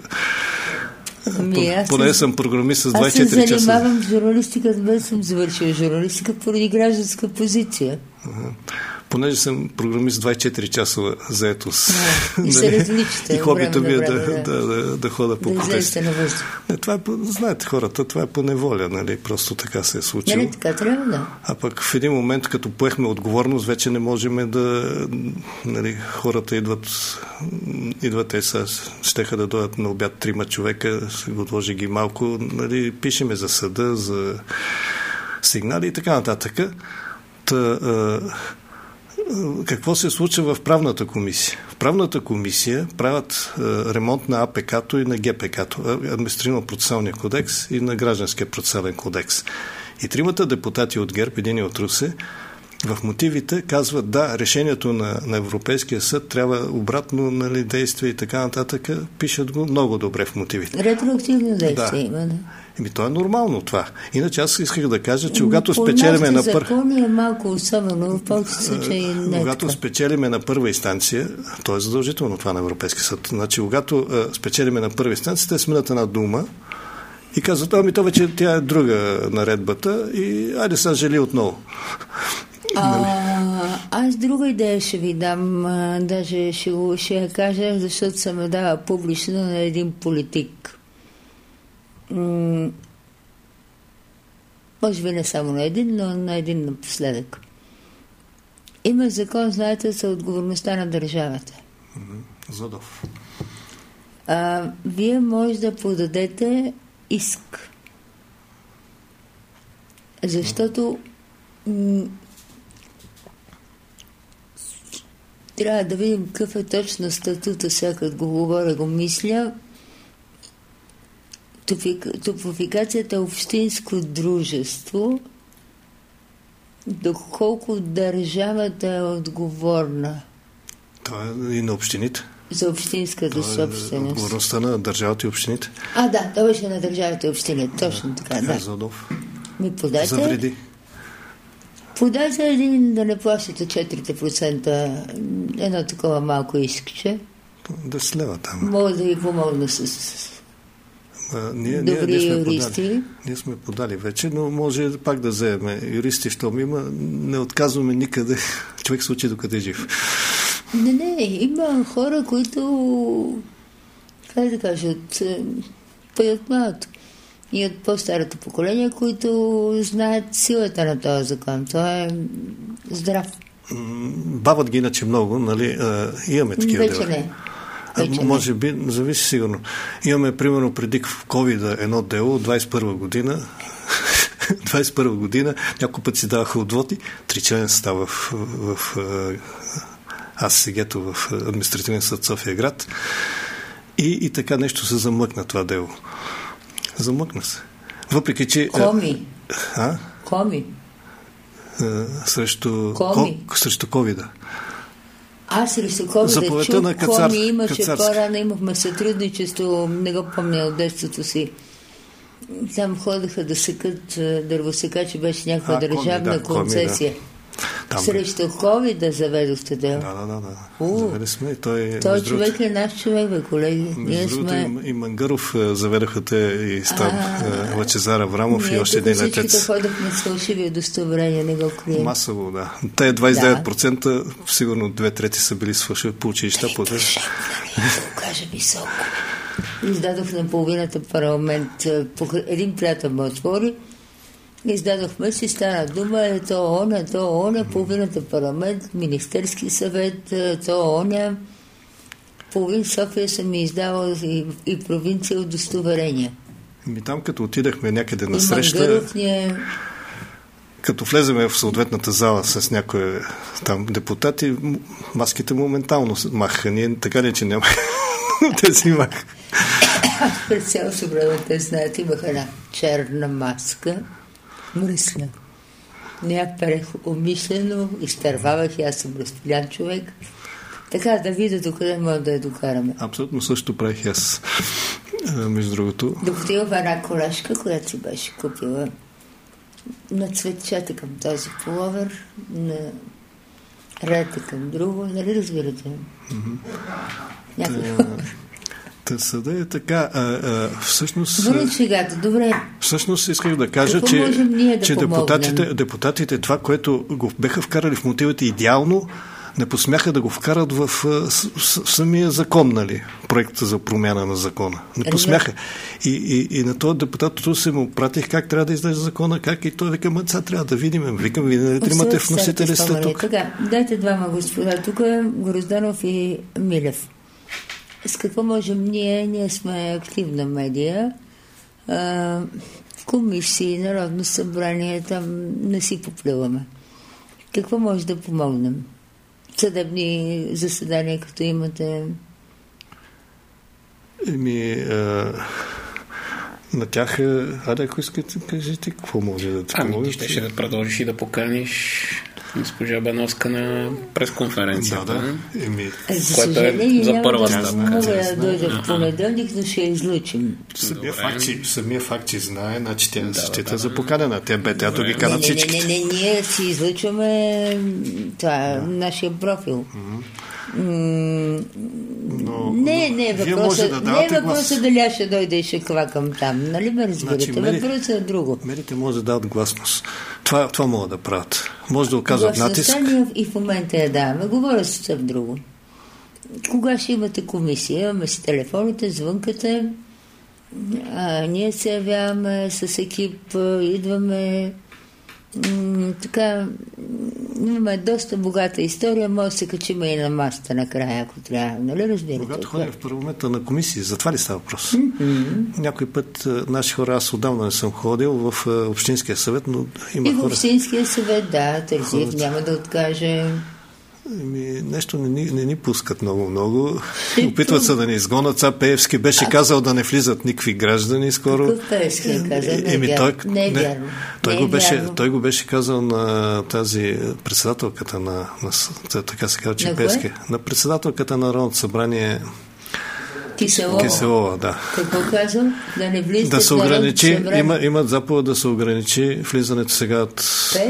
Поне съм програмист с 24 часа. Аз се занимавам с журналистика, без съм завършил журналистика поради гражданска позиция. Понеже съм програмист 24 часова заетост. И се различите. И хобито ми е да хода по протести. Да излезете на въздух. Знаете хората, това е по неволя, просто така се е случило. Така трябва, да. А пък в един момент, като поехме отговорност, вече не можем да... хората идват те щеха да дойдат на обяд 3 човека, отложи ги малко, пишеме за съда, за сигнали и така нататък. Какво се случва в правната комисия? В правната комисия правят ремонт на АПК-то и на ГПК-то, административно-процесуалния кодекс и на гражданския процесуален кодекс. И 3 депутати от ГЕРБ, един от Русе, в мотивите казват, да, решението на Европейския съд трябва обратно действие и така нататък. Пишат го много добре в мотивите. Ретроактивно действие има, да. То е нормално това. Иначе аз исках да кажа, че когато спечелиме на закони е малко особено, в повечето случаи не. Когато спечелиме на първа инстанция, то е задължително това на Европейски съд. Значи, когато спечелиме на първа инстанция, те сменят една дума и казват, ами то вече тя е друга наредбата и айде сега жали отново. Аз друга идея ще ви дам, даже ще я кажа, защото съм я дала публично на един политик. Може би не само на един, но на един напоследък. Има закон, знаете, за отговорността на държавата. Задов. Вие може да подадете иск. Защото трябва да видим какъв е точно статута, сега като го говоря, го мисля. Топлофикацията е общинско дружество, доколко държавата е отговорна. Това е и на общините. За общинската собственост. Отговорността на държавата и общините. Да, това беше на държавата и общините. Точно така, да. Задов. За вреди. Подайте един да не плащате 4%, едно такова малко искче. 10 лева там. Мога да ви помогна с добри юристи. Ние сме подали вече, но може пак да вземем юристи, щом има, не отказваме никъде. Човек се учи докъде е жив. Не, има хора, които, как да кажа, пъят малото. И от по-старото поколение, които знаят силата на този закон. Той е здрав. Бават ги иначе много, нали? Имаме такива дела. Вече не. Може би, зависи сигурно. Имаме, примерно, преди COVID едно дело, 21 година. 21 година, няколко път си даваха отводи, 3-член състав в АСГ-то в административен съд София град. И така нещо се замлъкна това дело. Замлъкна се. Въпреки, че... Коми. Срещу COVID-а. Срещу COVID-а чух Коми, имаше по-рано, имахме сътрудничество, не го помня от детството си. Там ходеха да секат дървосекачи, беше някаква държавна концесия. Срещу COVID да заведохте дело. Да. Заведе сме. Той човек е наш човек, бе, колеги. Между другото и Мангаров заведаха те и там Лъчезар Аврамов и още един летец. Ние всичките ходихме с фалшиви удостоверения, не го крием. Масово, да. Те 29%, сигурно 2/3 са били с фалшиви по училища. Да го кажа високо. Издадох на половината парламент. Един приятел ме отвори. Издадохме си, стана дума, то половината парламент, Министерски съвет, половин София съм ми издавал и провинция удостоверения. Там като отидахме някъде на среща, като влеземе в съответната зала с някои там депутати, маските моментално махаха. Ние така не, че няма. Те си махаха. През цялото време те знаят, имах една черна маска. Мръсна. Не я перех умишлено, изтървавах и аз съм разпилян човек. Така да видя докъде може да я докараме. Абсолютно също правих аз, между другото. Докато имах една колашка, която си беше купила на цветчета към този пуловер, на рета към друго, нали разбирате? Някакъв хумор. Съда е така. Всъщност... Добре. Всъщност исках да кажа, че депутатите това, което го беха вкарали в мотивите идеално, не посмяха да го вкарат в самия закон, нали? Проекта за промяна на закона. Не посмяха. И на този депутат се му пратих как трябва да излезе закона, как и той вика, сега трябва да видим. Викам, вие не тримате вносители сте тук. Така, дайте двама господа. Тук е Грозданов и Милев. С какво можем ние? Ние сме активна медия. Комисии, Народно събрание, там не си поплюваме. Какво може да помогнем? Съдебни заседания, като имате? На тях, ако искате, кажете, какво може да ти помогнеш? Ти ще да продължиш и да поканиш Госпожа Бановска на пресконференцията. Да. За което съжаление, за първа няма стъпка. мога да дойда в понеделник, но ще излучим. Самия факт, че знае, значи тя се счита за поканена. Тя ги канат всички. Не, ние си излучваме нашия профил. Не е въпросът дали ще дойде и ще квакам там. Нали ме разбирате? Въпросът е друго. Медиите може да дадат гласност. Това могат да правят. Може да оказват натиск. И в момента я даваме. Говоря съвсем друго. Кога ще имате комисия? Имаме си телефоните, звънкате. Ние се явяваме с екип, идваме. Така, имаме доста богата история, може да се качим и на масата накрая, ако трябва. Нали разбирате? Когато ходим в парламента на комисии, за това ли става въпрос? Някой път наши хора, аз отдавна не съм ходил в Общинския съвет, но има хора... И в Общинския съвет, да, Терзиев няма да откаже... Нещо не ни пускат много. Опитват се да ни изгонят. Сега Пеевски беше казал да не влизат никакви граждани скоро. Какъв Пеевски е казал? Не е вярно. Той го беше казал на тази председателката на така се казва, че Пеевски. На председателката на Народното събрание Киселова, да. Какво казвам? Да не влизат да се ограничи, имат заповед да се ограничи влизането сега от...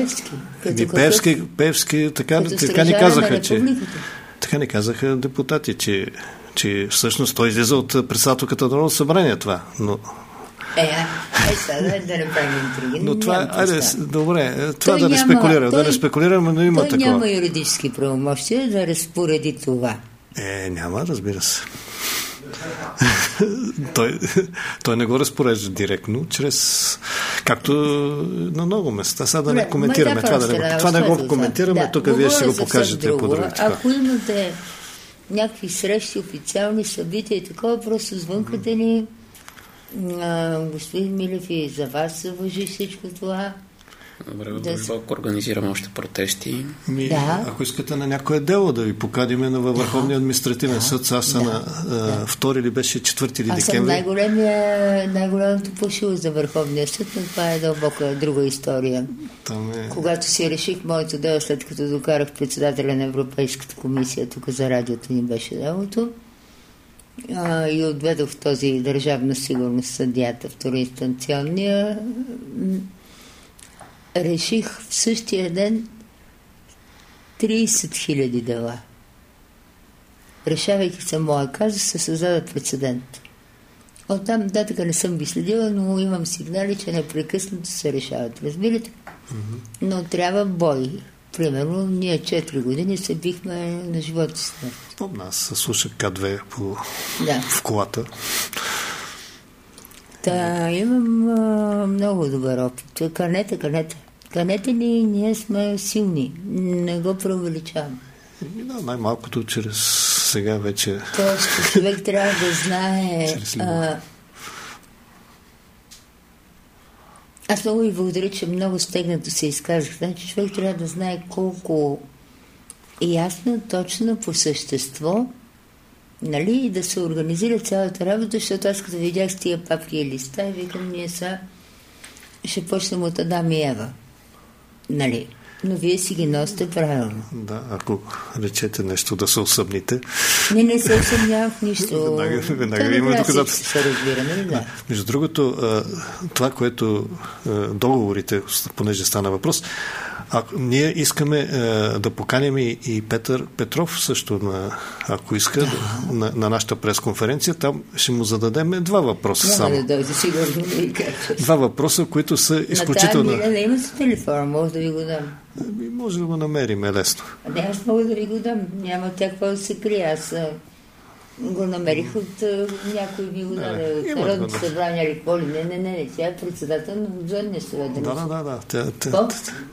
Пеевски, така ни казаха, така ни казаха депутати, че всъщност той излиза от председателката на Народното събрание това, но... да не правим интриги. Но това, добре, това да не спекулираме, но има той такова. Той няма юридически правомощия да разпореди това. Няма, разбира се. той не го разпорежда директно, чрез както на много места. Сега да не коментираме това не го коментираме, тук вие ще го покажете по-други. Ако имате някакви срещи, официални събития и такова, просто звънкате ни, господин Милев, и за вас въжи всичко това. Добре, ако организираме още протести. Ако искате на някое дело да ви покадиме във Върховния административен съд, аз съм на 2 или беше 4 декември. Аз съм най-голямото пушило за Върховния съд, но това е дълбока друга история. Когато си реших моето дело, след като докарах председателя на Европейската комисия, тук за радиото ни беше делото, и отведох в този държавна сигурност съдията, второинстанционния, реших в същия ден 30 000 дела. Решавайки се моя казус, се създаде прецедент. Оттам датъка не съм ги следила, но имам сигнали, че непрекъснато се решават. Разбирате? Но трябва бой. Примерно, ние 4 години се бихме на живота си. Помня, аз се слушах К2 в колата. Имам много добър опит. Канете ни, ние сме силни. Не го преувеличавам. Най-малкото чрез сега вече... Тоест, човек трябва да знае... Аз много ви благодаря, че много стегнато се изказах. Значи човек трябва да знае колко ясно, точно, по същество, нали, и да се организира цялата работа, защото аз като видях с тия папки и листа и викам, ние са ще почнем от Адам и Ева. Нали? Но вие си ги носите правилно. Да, ако речете нещо да се усъмните. Не се усъмнявам в нищо. Веднага има доказателство. Да. Между другото, това, което договорите, понеже стана въпрос, ние искаме да поканим и Петър Петров също, ако иска, на нашата пресконференция. Там ще му зададем 2 въпроса. Няма да дойде, сигурно да ви кажа. 2 въпроса, които са изключително... На тази има си телефон, може да ви го дам. Може да го намерим, лесно. Аз мога да ви го дам. Няма тя какво да се крие. Аз го намерих от някой ви го даде. От Народното събрание или какво ли. Не. Тя е председател на надзорния съвет. Да.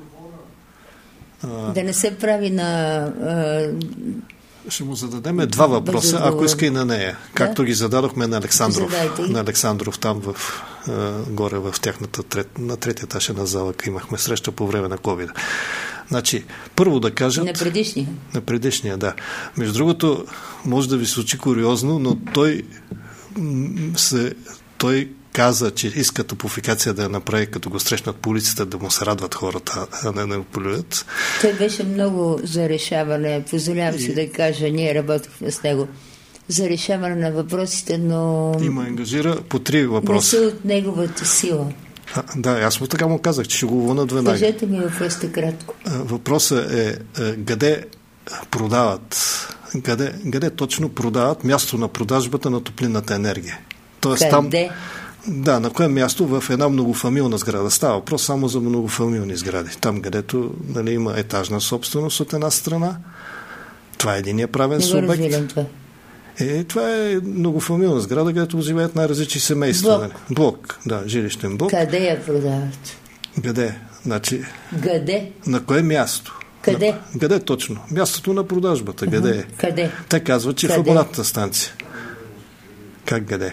Да не се прави на... Ще му зададем 2 въпроса, ако иска и на нея. Както ги зададохме на Александров там горе в тяхната на 3-ти етаж на зала, имахме среща по време на COVID. Значи, първо да кажат... На предишния, да. Между другото, може да ви звучи куриозно, но той каза, че иска топофикация да я направи, като го срещнат по улицата, да му се радват хората, а не да полюят. Той беше много за решаване. Позволявам си да кажа, ние работихме с него за решаване на въпросите, но... Има ангажира по 3 въпроса. Не са от неговата сила. Да, аз му така му казах, че ще го уволнат веднага. Кажете ми въпросите кратко. Въпросът е къде продават, къде точно продават място на продажбата на топлинната енергия. Тоест, къде? Да, на кое място в една многофамилна сграда. Става въпрос само за многофамилни сгради. Там, където има етажна собственост от една страна. Това е единия правен субект. Това е многофамилна сграда, където живеят най-различни семейства. Блок, да, жилищен блок. Къде я продават? Къде? Значи, къде? На кое място? Къде? Къде точно? Мястото на продажбата. Къде е? Къде? Те казват, че в абонатната станция. Как къде?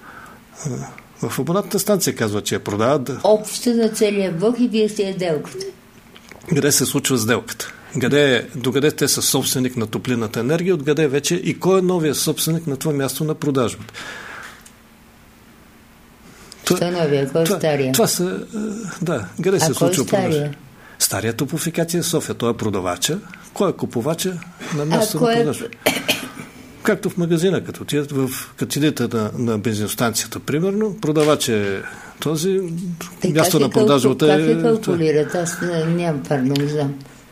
В абонатната станция казват, че я продават. Общо на целия блок и вие сте сделката. Къде се случва сделката? Докъде те са собственик на топлинната енергия, откъде вече и кой е новия собственик на това място на продажбата? Що новия? Кой е стария? Това са, къде се случва продажбата? Стария топофикация София, той е продавача. Кой е купувача на място на продажбата? Както в магазина, като идете на бензиностанцията, примерно, продавач е този, място на продажбата е... Как калкулират? Аз нямам парно, не знам.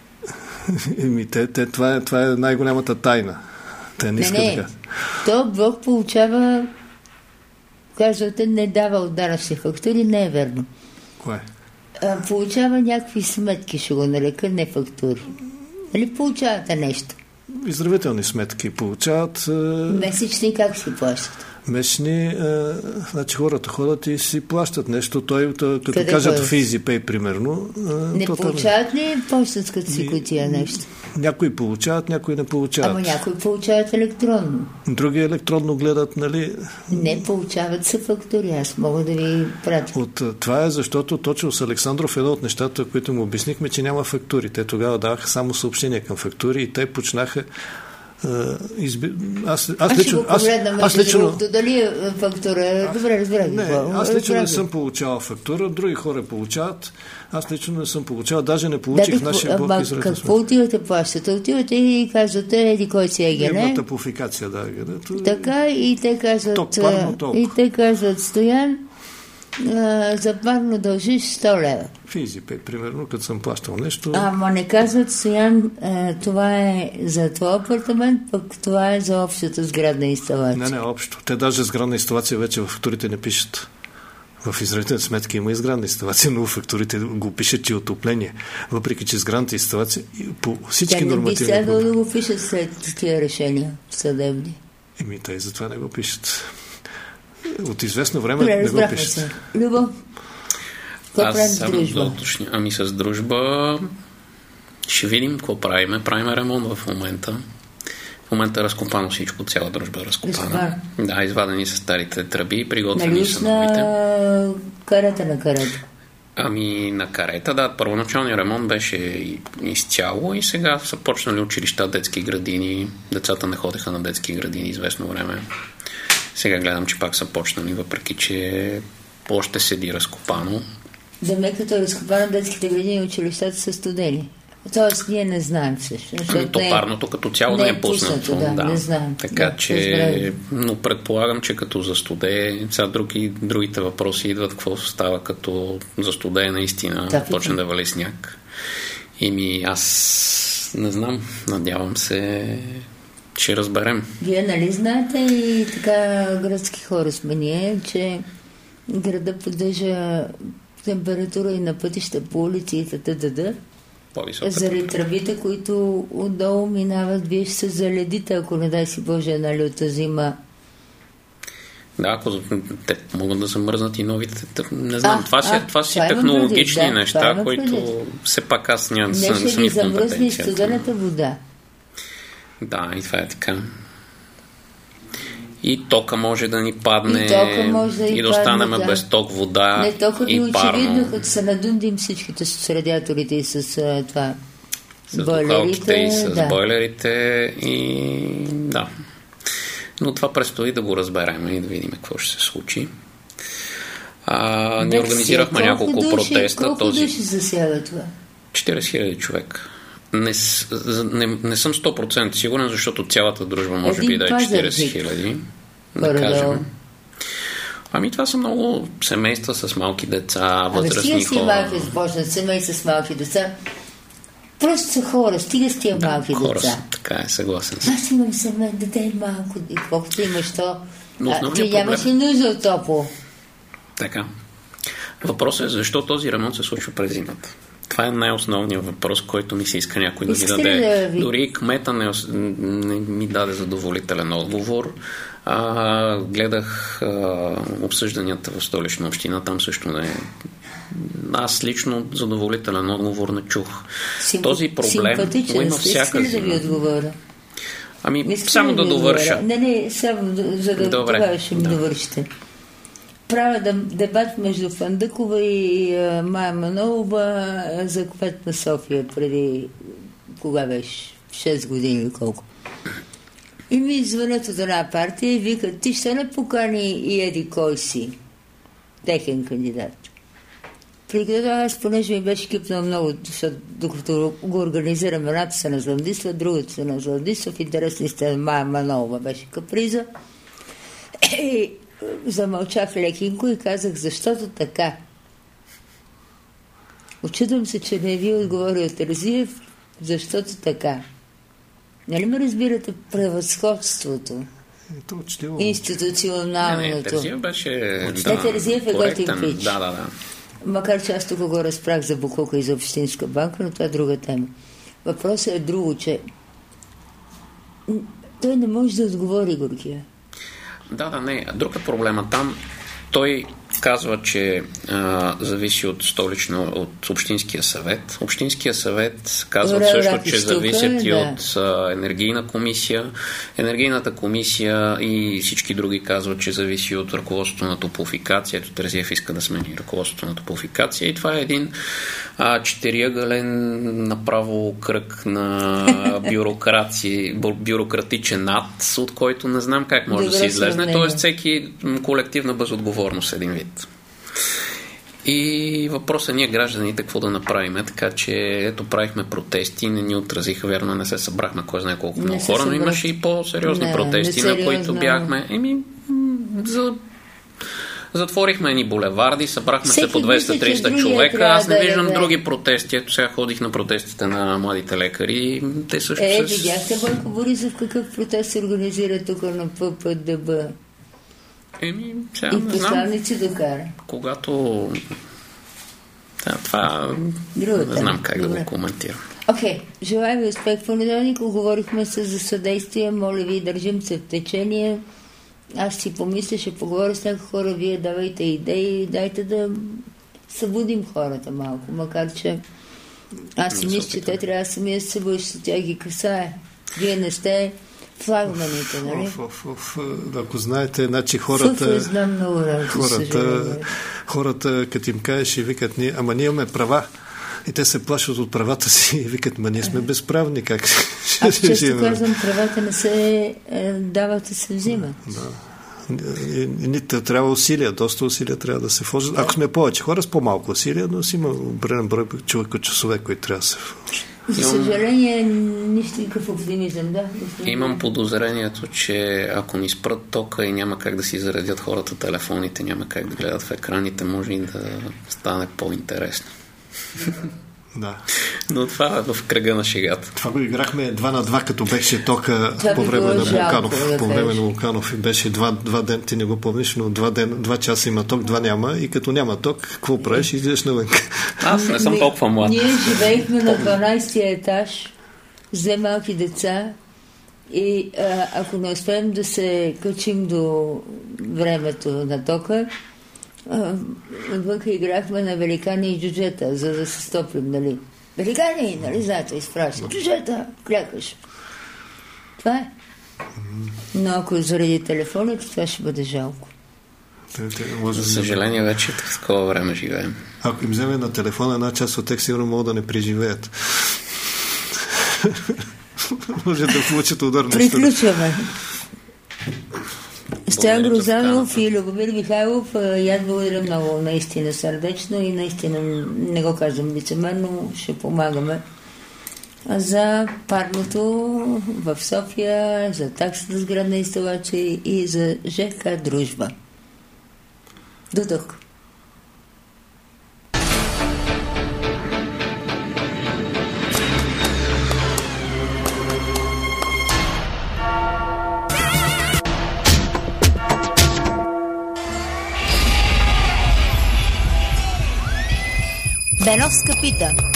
Това е най-голямата тайна. Те не искат така. То блок получава, казвате, не дава от данъчни фактури, не е верно. Кое? Получава някакви сметки, ще го нарека, не фактури. Нали получавате нещо? Изравнителни сметки получават. Месечни как си плащат? Месечни, значи хората ходят и си плащат нещо. Като кажат в EasyPay, примерно. Не получават ли почтенската си кутия нещо? Някои получават, някои не получават. Ама някои получават електронно. Други електронно гледат, нали? Не получават са фактури, аз мога да ви пратя. Това е защото точно с Александров едно от нещата, които му обяснихме, че няма фактури. Те тогава даваха само съобщения към фактури и те почнаха Аз лично... Дали е фактура? Добре, разбирам. Аз лично не съм получавал фактура, други хора получават. Аз лично не съм получавал, даже не получих нашия блок изразен. Какво отивате плащате? Отивате и казвате, еди кой си е гене? Имате топофикация, да. Така и те казват, Стоян, за парно дължиш 100 лева. В EasyPay, примерно, като съм плащал нещо. Ама не казват, Стоян, това е за твой апартамент, пък това е за общата сградна инсталация. Не, общо. Те даже сградна инсталация вече в фактурите не пишат. В изравнителни сметки има изградна инсталация, но в фактурите го пишат, че отопление. Въпреки, че сградната инсталация по всички нормативни... Тя не би следвало да го пишат след такива решения съдебни. Те затова не го пишат. От известно време не го пишат. Любо, аз само да уточня. Ами с дружба ще видим какво правиме. Правиме ремонт в момента. В момента е разкопано всичко, цяла дружба е разкопана. Да, извадени са старите тръби, приготвени са новите. На карета на карета? Ами на карета, да. Първоначалният ремонт беше изцяло и сега са почнали училища, детски градини. Децата не ходеха на детски градини известно време. Сега гледам, че пак са почнали, въпреки че още седи разкопано. Да ме като разкопано детските градини и училищата са студени. Тоест, ние не знаем всъщност. Парното като цяло не е пуснато. Да, не знаем. Така че, но предполагам, че като за студе, сега другите въпроси идват, какво става като за студе наистина, почне да вали сняг. Аз не знам, надявам се, ще разберем. Вие нали знаете и така градски хора сме ние, че града поддържа температура и на пътища по улици и т.д. Заради тръбите, които отдолу минават, вие ще се заледите, ако не дай си Боже една люта зима. Да, ако те могат да замръзнат и новите. Не знам, това си технологични неща, които все пак аз нямам не ще ви замръзни студената вода. Да, и това е така. И тока може да ни падне и да останем без ток, вода не, толкова и парно. Очевидно, като се надундим всичките с радиаторите и с това с бойлерите. И с бойлерите и да. Но това предстои да го разберем и да видим какво ще се случи. Ние организирахме няколко протеста. Колко души засяга това? 40 000 човека. Не съм 100% сигурен, защото цялата дружба може би да е 40 000. Да кажем. Това са много семейства с малки деца, възрастни хора. Семейства с малки деца. Просто са хора, стига с тия малки деца. Така е, съгласен. Аз имам дете малко, и колкото имаш то, ти нямаш ли нужда от топло? Така. Въпросът е защо този ремонт се случва през зимата. Това е най-основният въпрос, който ми се иска някой да ми даде. Дори кмета не ми даде задоволителен отговор. Гледах обсъжданията в Столична община, там също не е. Аз лично задоволителен отговор не чух. Този проблем има всяка зима. Само да довърша. Не, само за да това ще ми довършите. Правя дебат между Фандъкова и Мая Манолова за кмет на София преди, кога беше? 6 години колко. И ми звънят от една партия и викат, ти ще не покани и еди кой си техен кандидат. Преди аз, понеже ми беше кипнал много, защото докато го организирам, едната се назладисва, другата се назладисва, в интересни сте Мая Манолова беше каприза. И замълчах лекинко и казах, защото така. Очудвам се, че не ви отговорил Терзиев, защото така. Нали ме разбирате превъзходството? Институционалното. Терзиев беше Терзиев е готин пич. Да. Макар че аз тук го разправях за буклука и за Общинска банка, но това е друга тема. Въпросът е друго, че той не може да отговори Горкия. Не. Друг е проблема там. Той казва, че зависи от от Общинския съвет. Общинския съвет казва също, че зависят и от енергийна комисия. Енергийната комисия и всички други казват, че зависи от ръководството на Топлофикация. Терзиев иска да смени ръководството на Топлофикация и това е един четириъгълен направо кръг на бюрократичен ад, от който не знам как може да се излезне. Тоест всеки колективна безотговорност един вид. И въпросът е ние гражданите какво да направим. Така че правихме протести, не ни отразиха, верно не се събрахме кой знае колко много хора, но имаше и по-сериозни протести, на които бяхме. Затворихме едни булеварди, събрахме се по 200-300 човека. Аз не виждам други протести. Ето сега ходих на протестите на младите лекари. Те също видяхте Бойко Борисов какъв протест се организира тук на ППДБ? Сега и посланици докара. Когато... това не знам как да го коментирам. Желая ви успех. В понеделник говорихме се за съдействие. Моля ви, държим се в течение. Аз си помисля, ще поговоря с някои хора, вие давайте идеи, дайте да събудим хората малко, макар че аз си мисля, че те трябва да самия се събудиш, че тя ги касае. Вие не сте флагманите, нали? Ако знаете, значи хората като им кажеш и викат, ама ние имаме права. И те се плашат от правата си и викат, ние сме безправни. Как аз често казвам, правата не се дават и се взимат. Трябва усилия, доста усилия трябва да се вложат. Ако сме повече хора, с по-малко усилия, но си има определен брой часове, които трябва да се вложат. За съжаление, нищо никакъв оптимизъм, да. Имам подозрението, че ако ни спрат тока и няма как да си заредят хората телефоните, няма как да гледат в екраните, може и да стане по-интересно. Да. Но това е в кръга на шегата. Това го играхме 2 на 2, като беше тока по време на Луканов. По време на Луканов и беше 2 ден, ти не го помниш, но 2 часа има ток, 2 няма и като няма ток, какво правиш? Излизаш навън. Аз не съм толкова млад. Ние живеехме на 12-тия етаж с 2 малки деца и ако не успеем да се качим до времето на тока, отвънка играхме на великани и джуджета, за да се стопим, нали? Великани, нали, знаете, изпраща. Джуджета, клякаш. Това е. Но ако заради телефоните, това ще бъде жалко. За съжаление, вече в такова време живеем. Ако им вземе на телефона една част от тях, сигурно могат да не преживеят. Може да получат удар. Приключваме. Стоян Грозданов и Любомир Михайлов, и аз благодаря много наистина сърдечно и наистина не го казвам лицемерно, ще помагаме за парното в София, за таксата с градна инсталация и за ЖК Дружба. До тук. Беновска пита.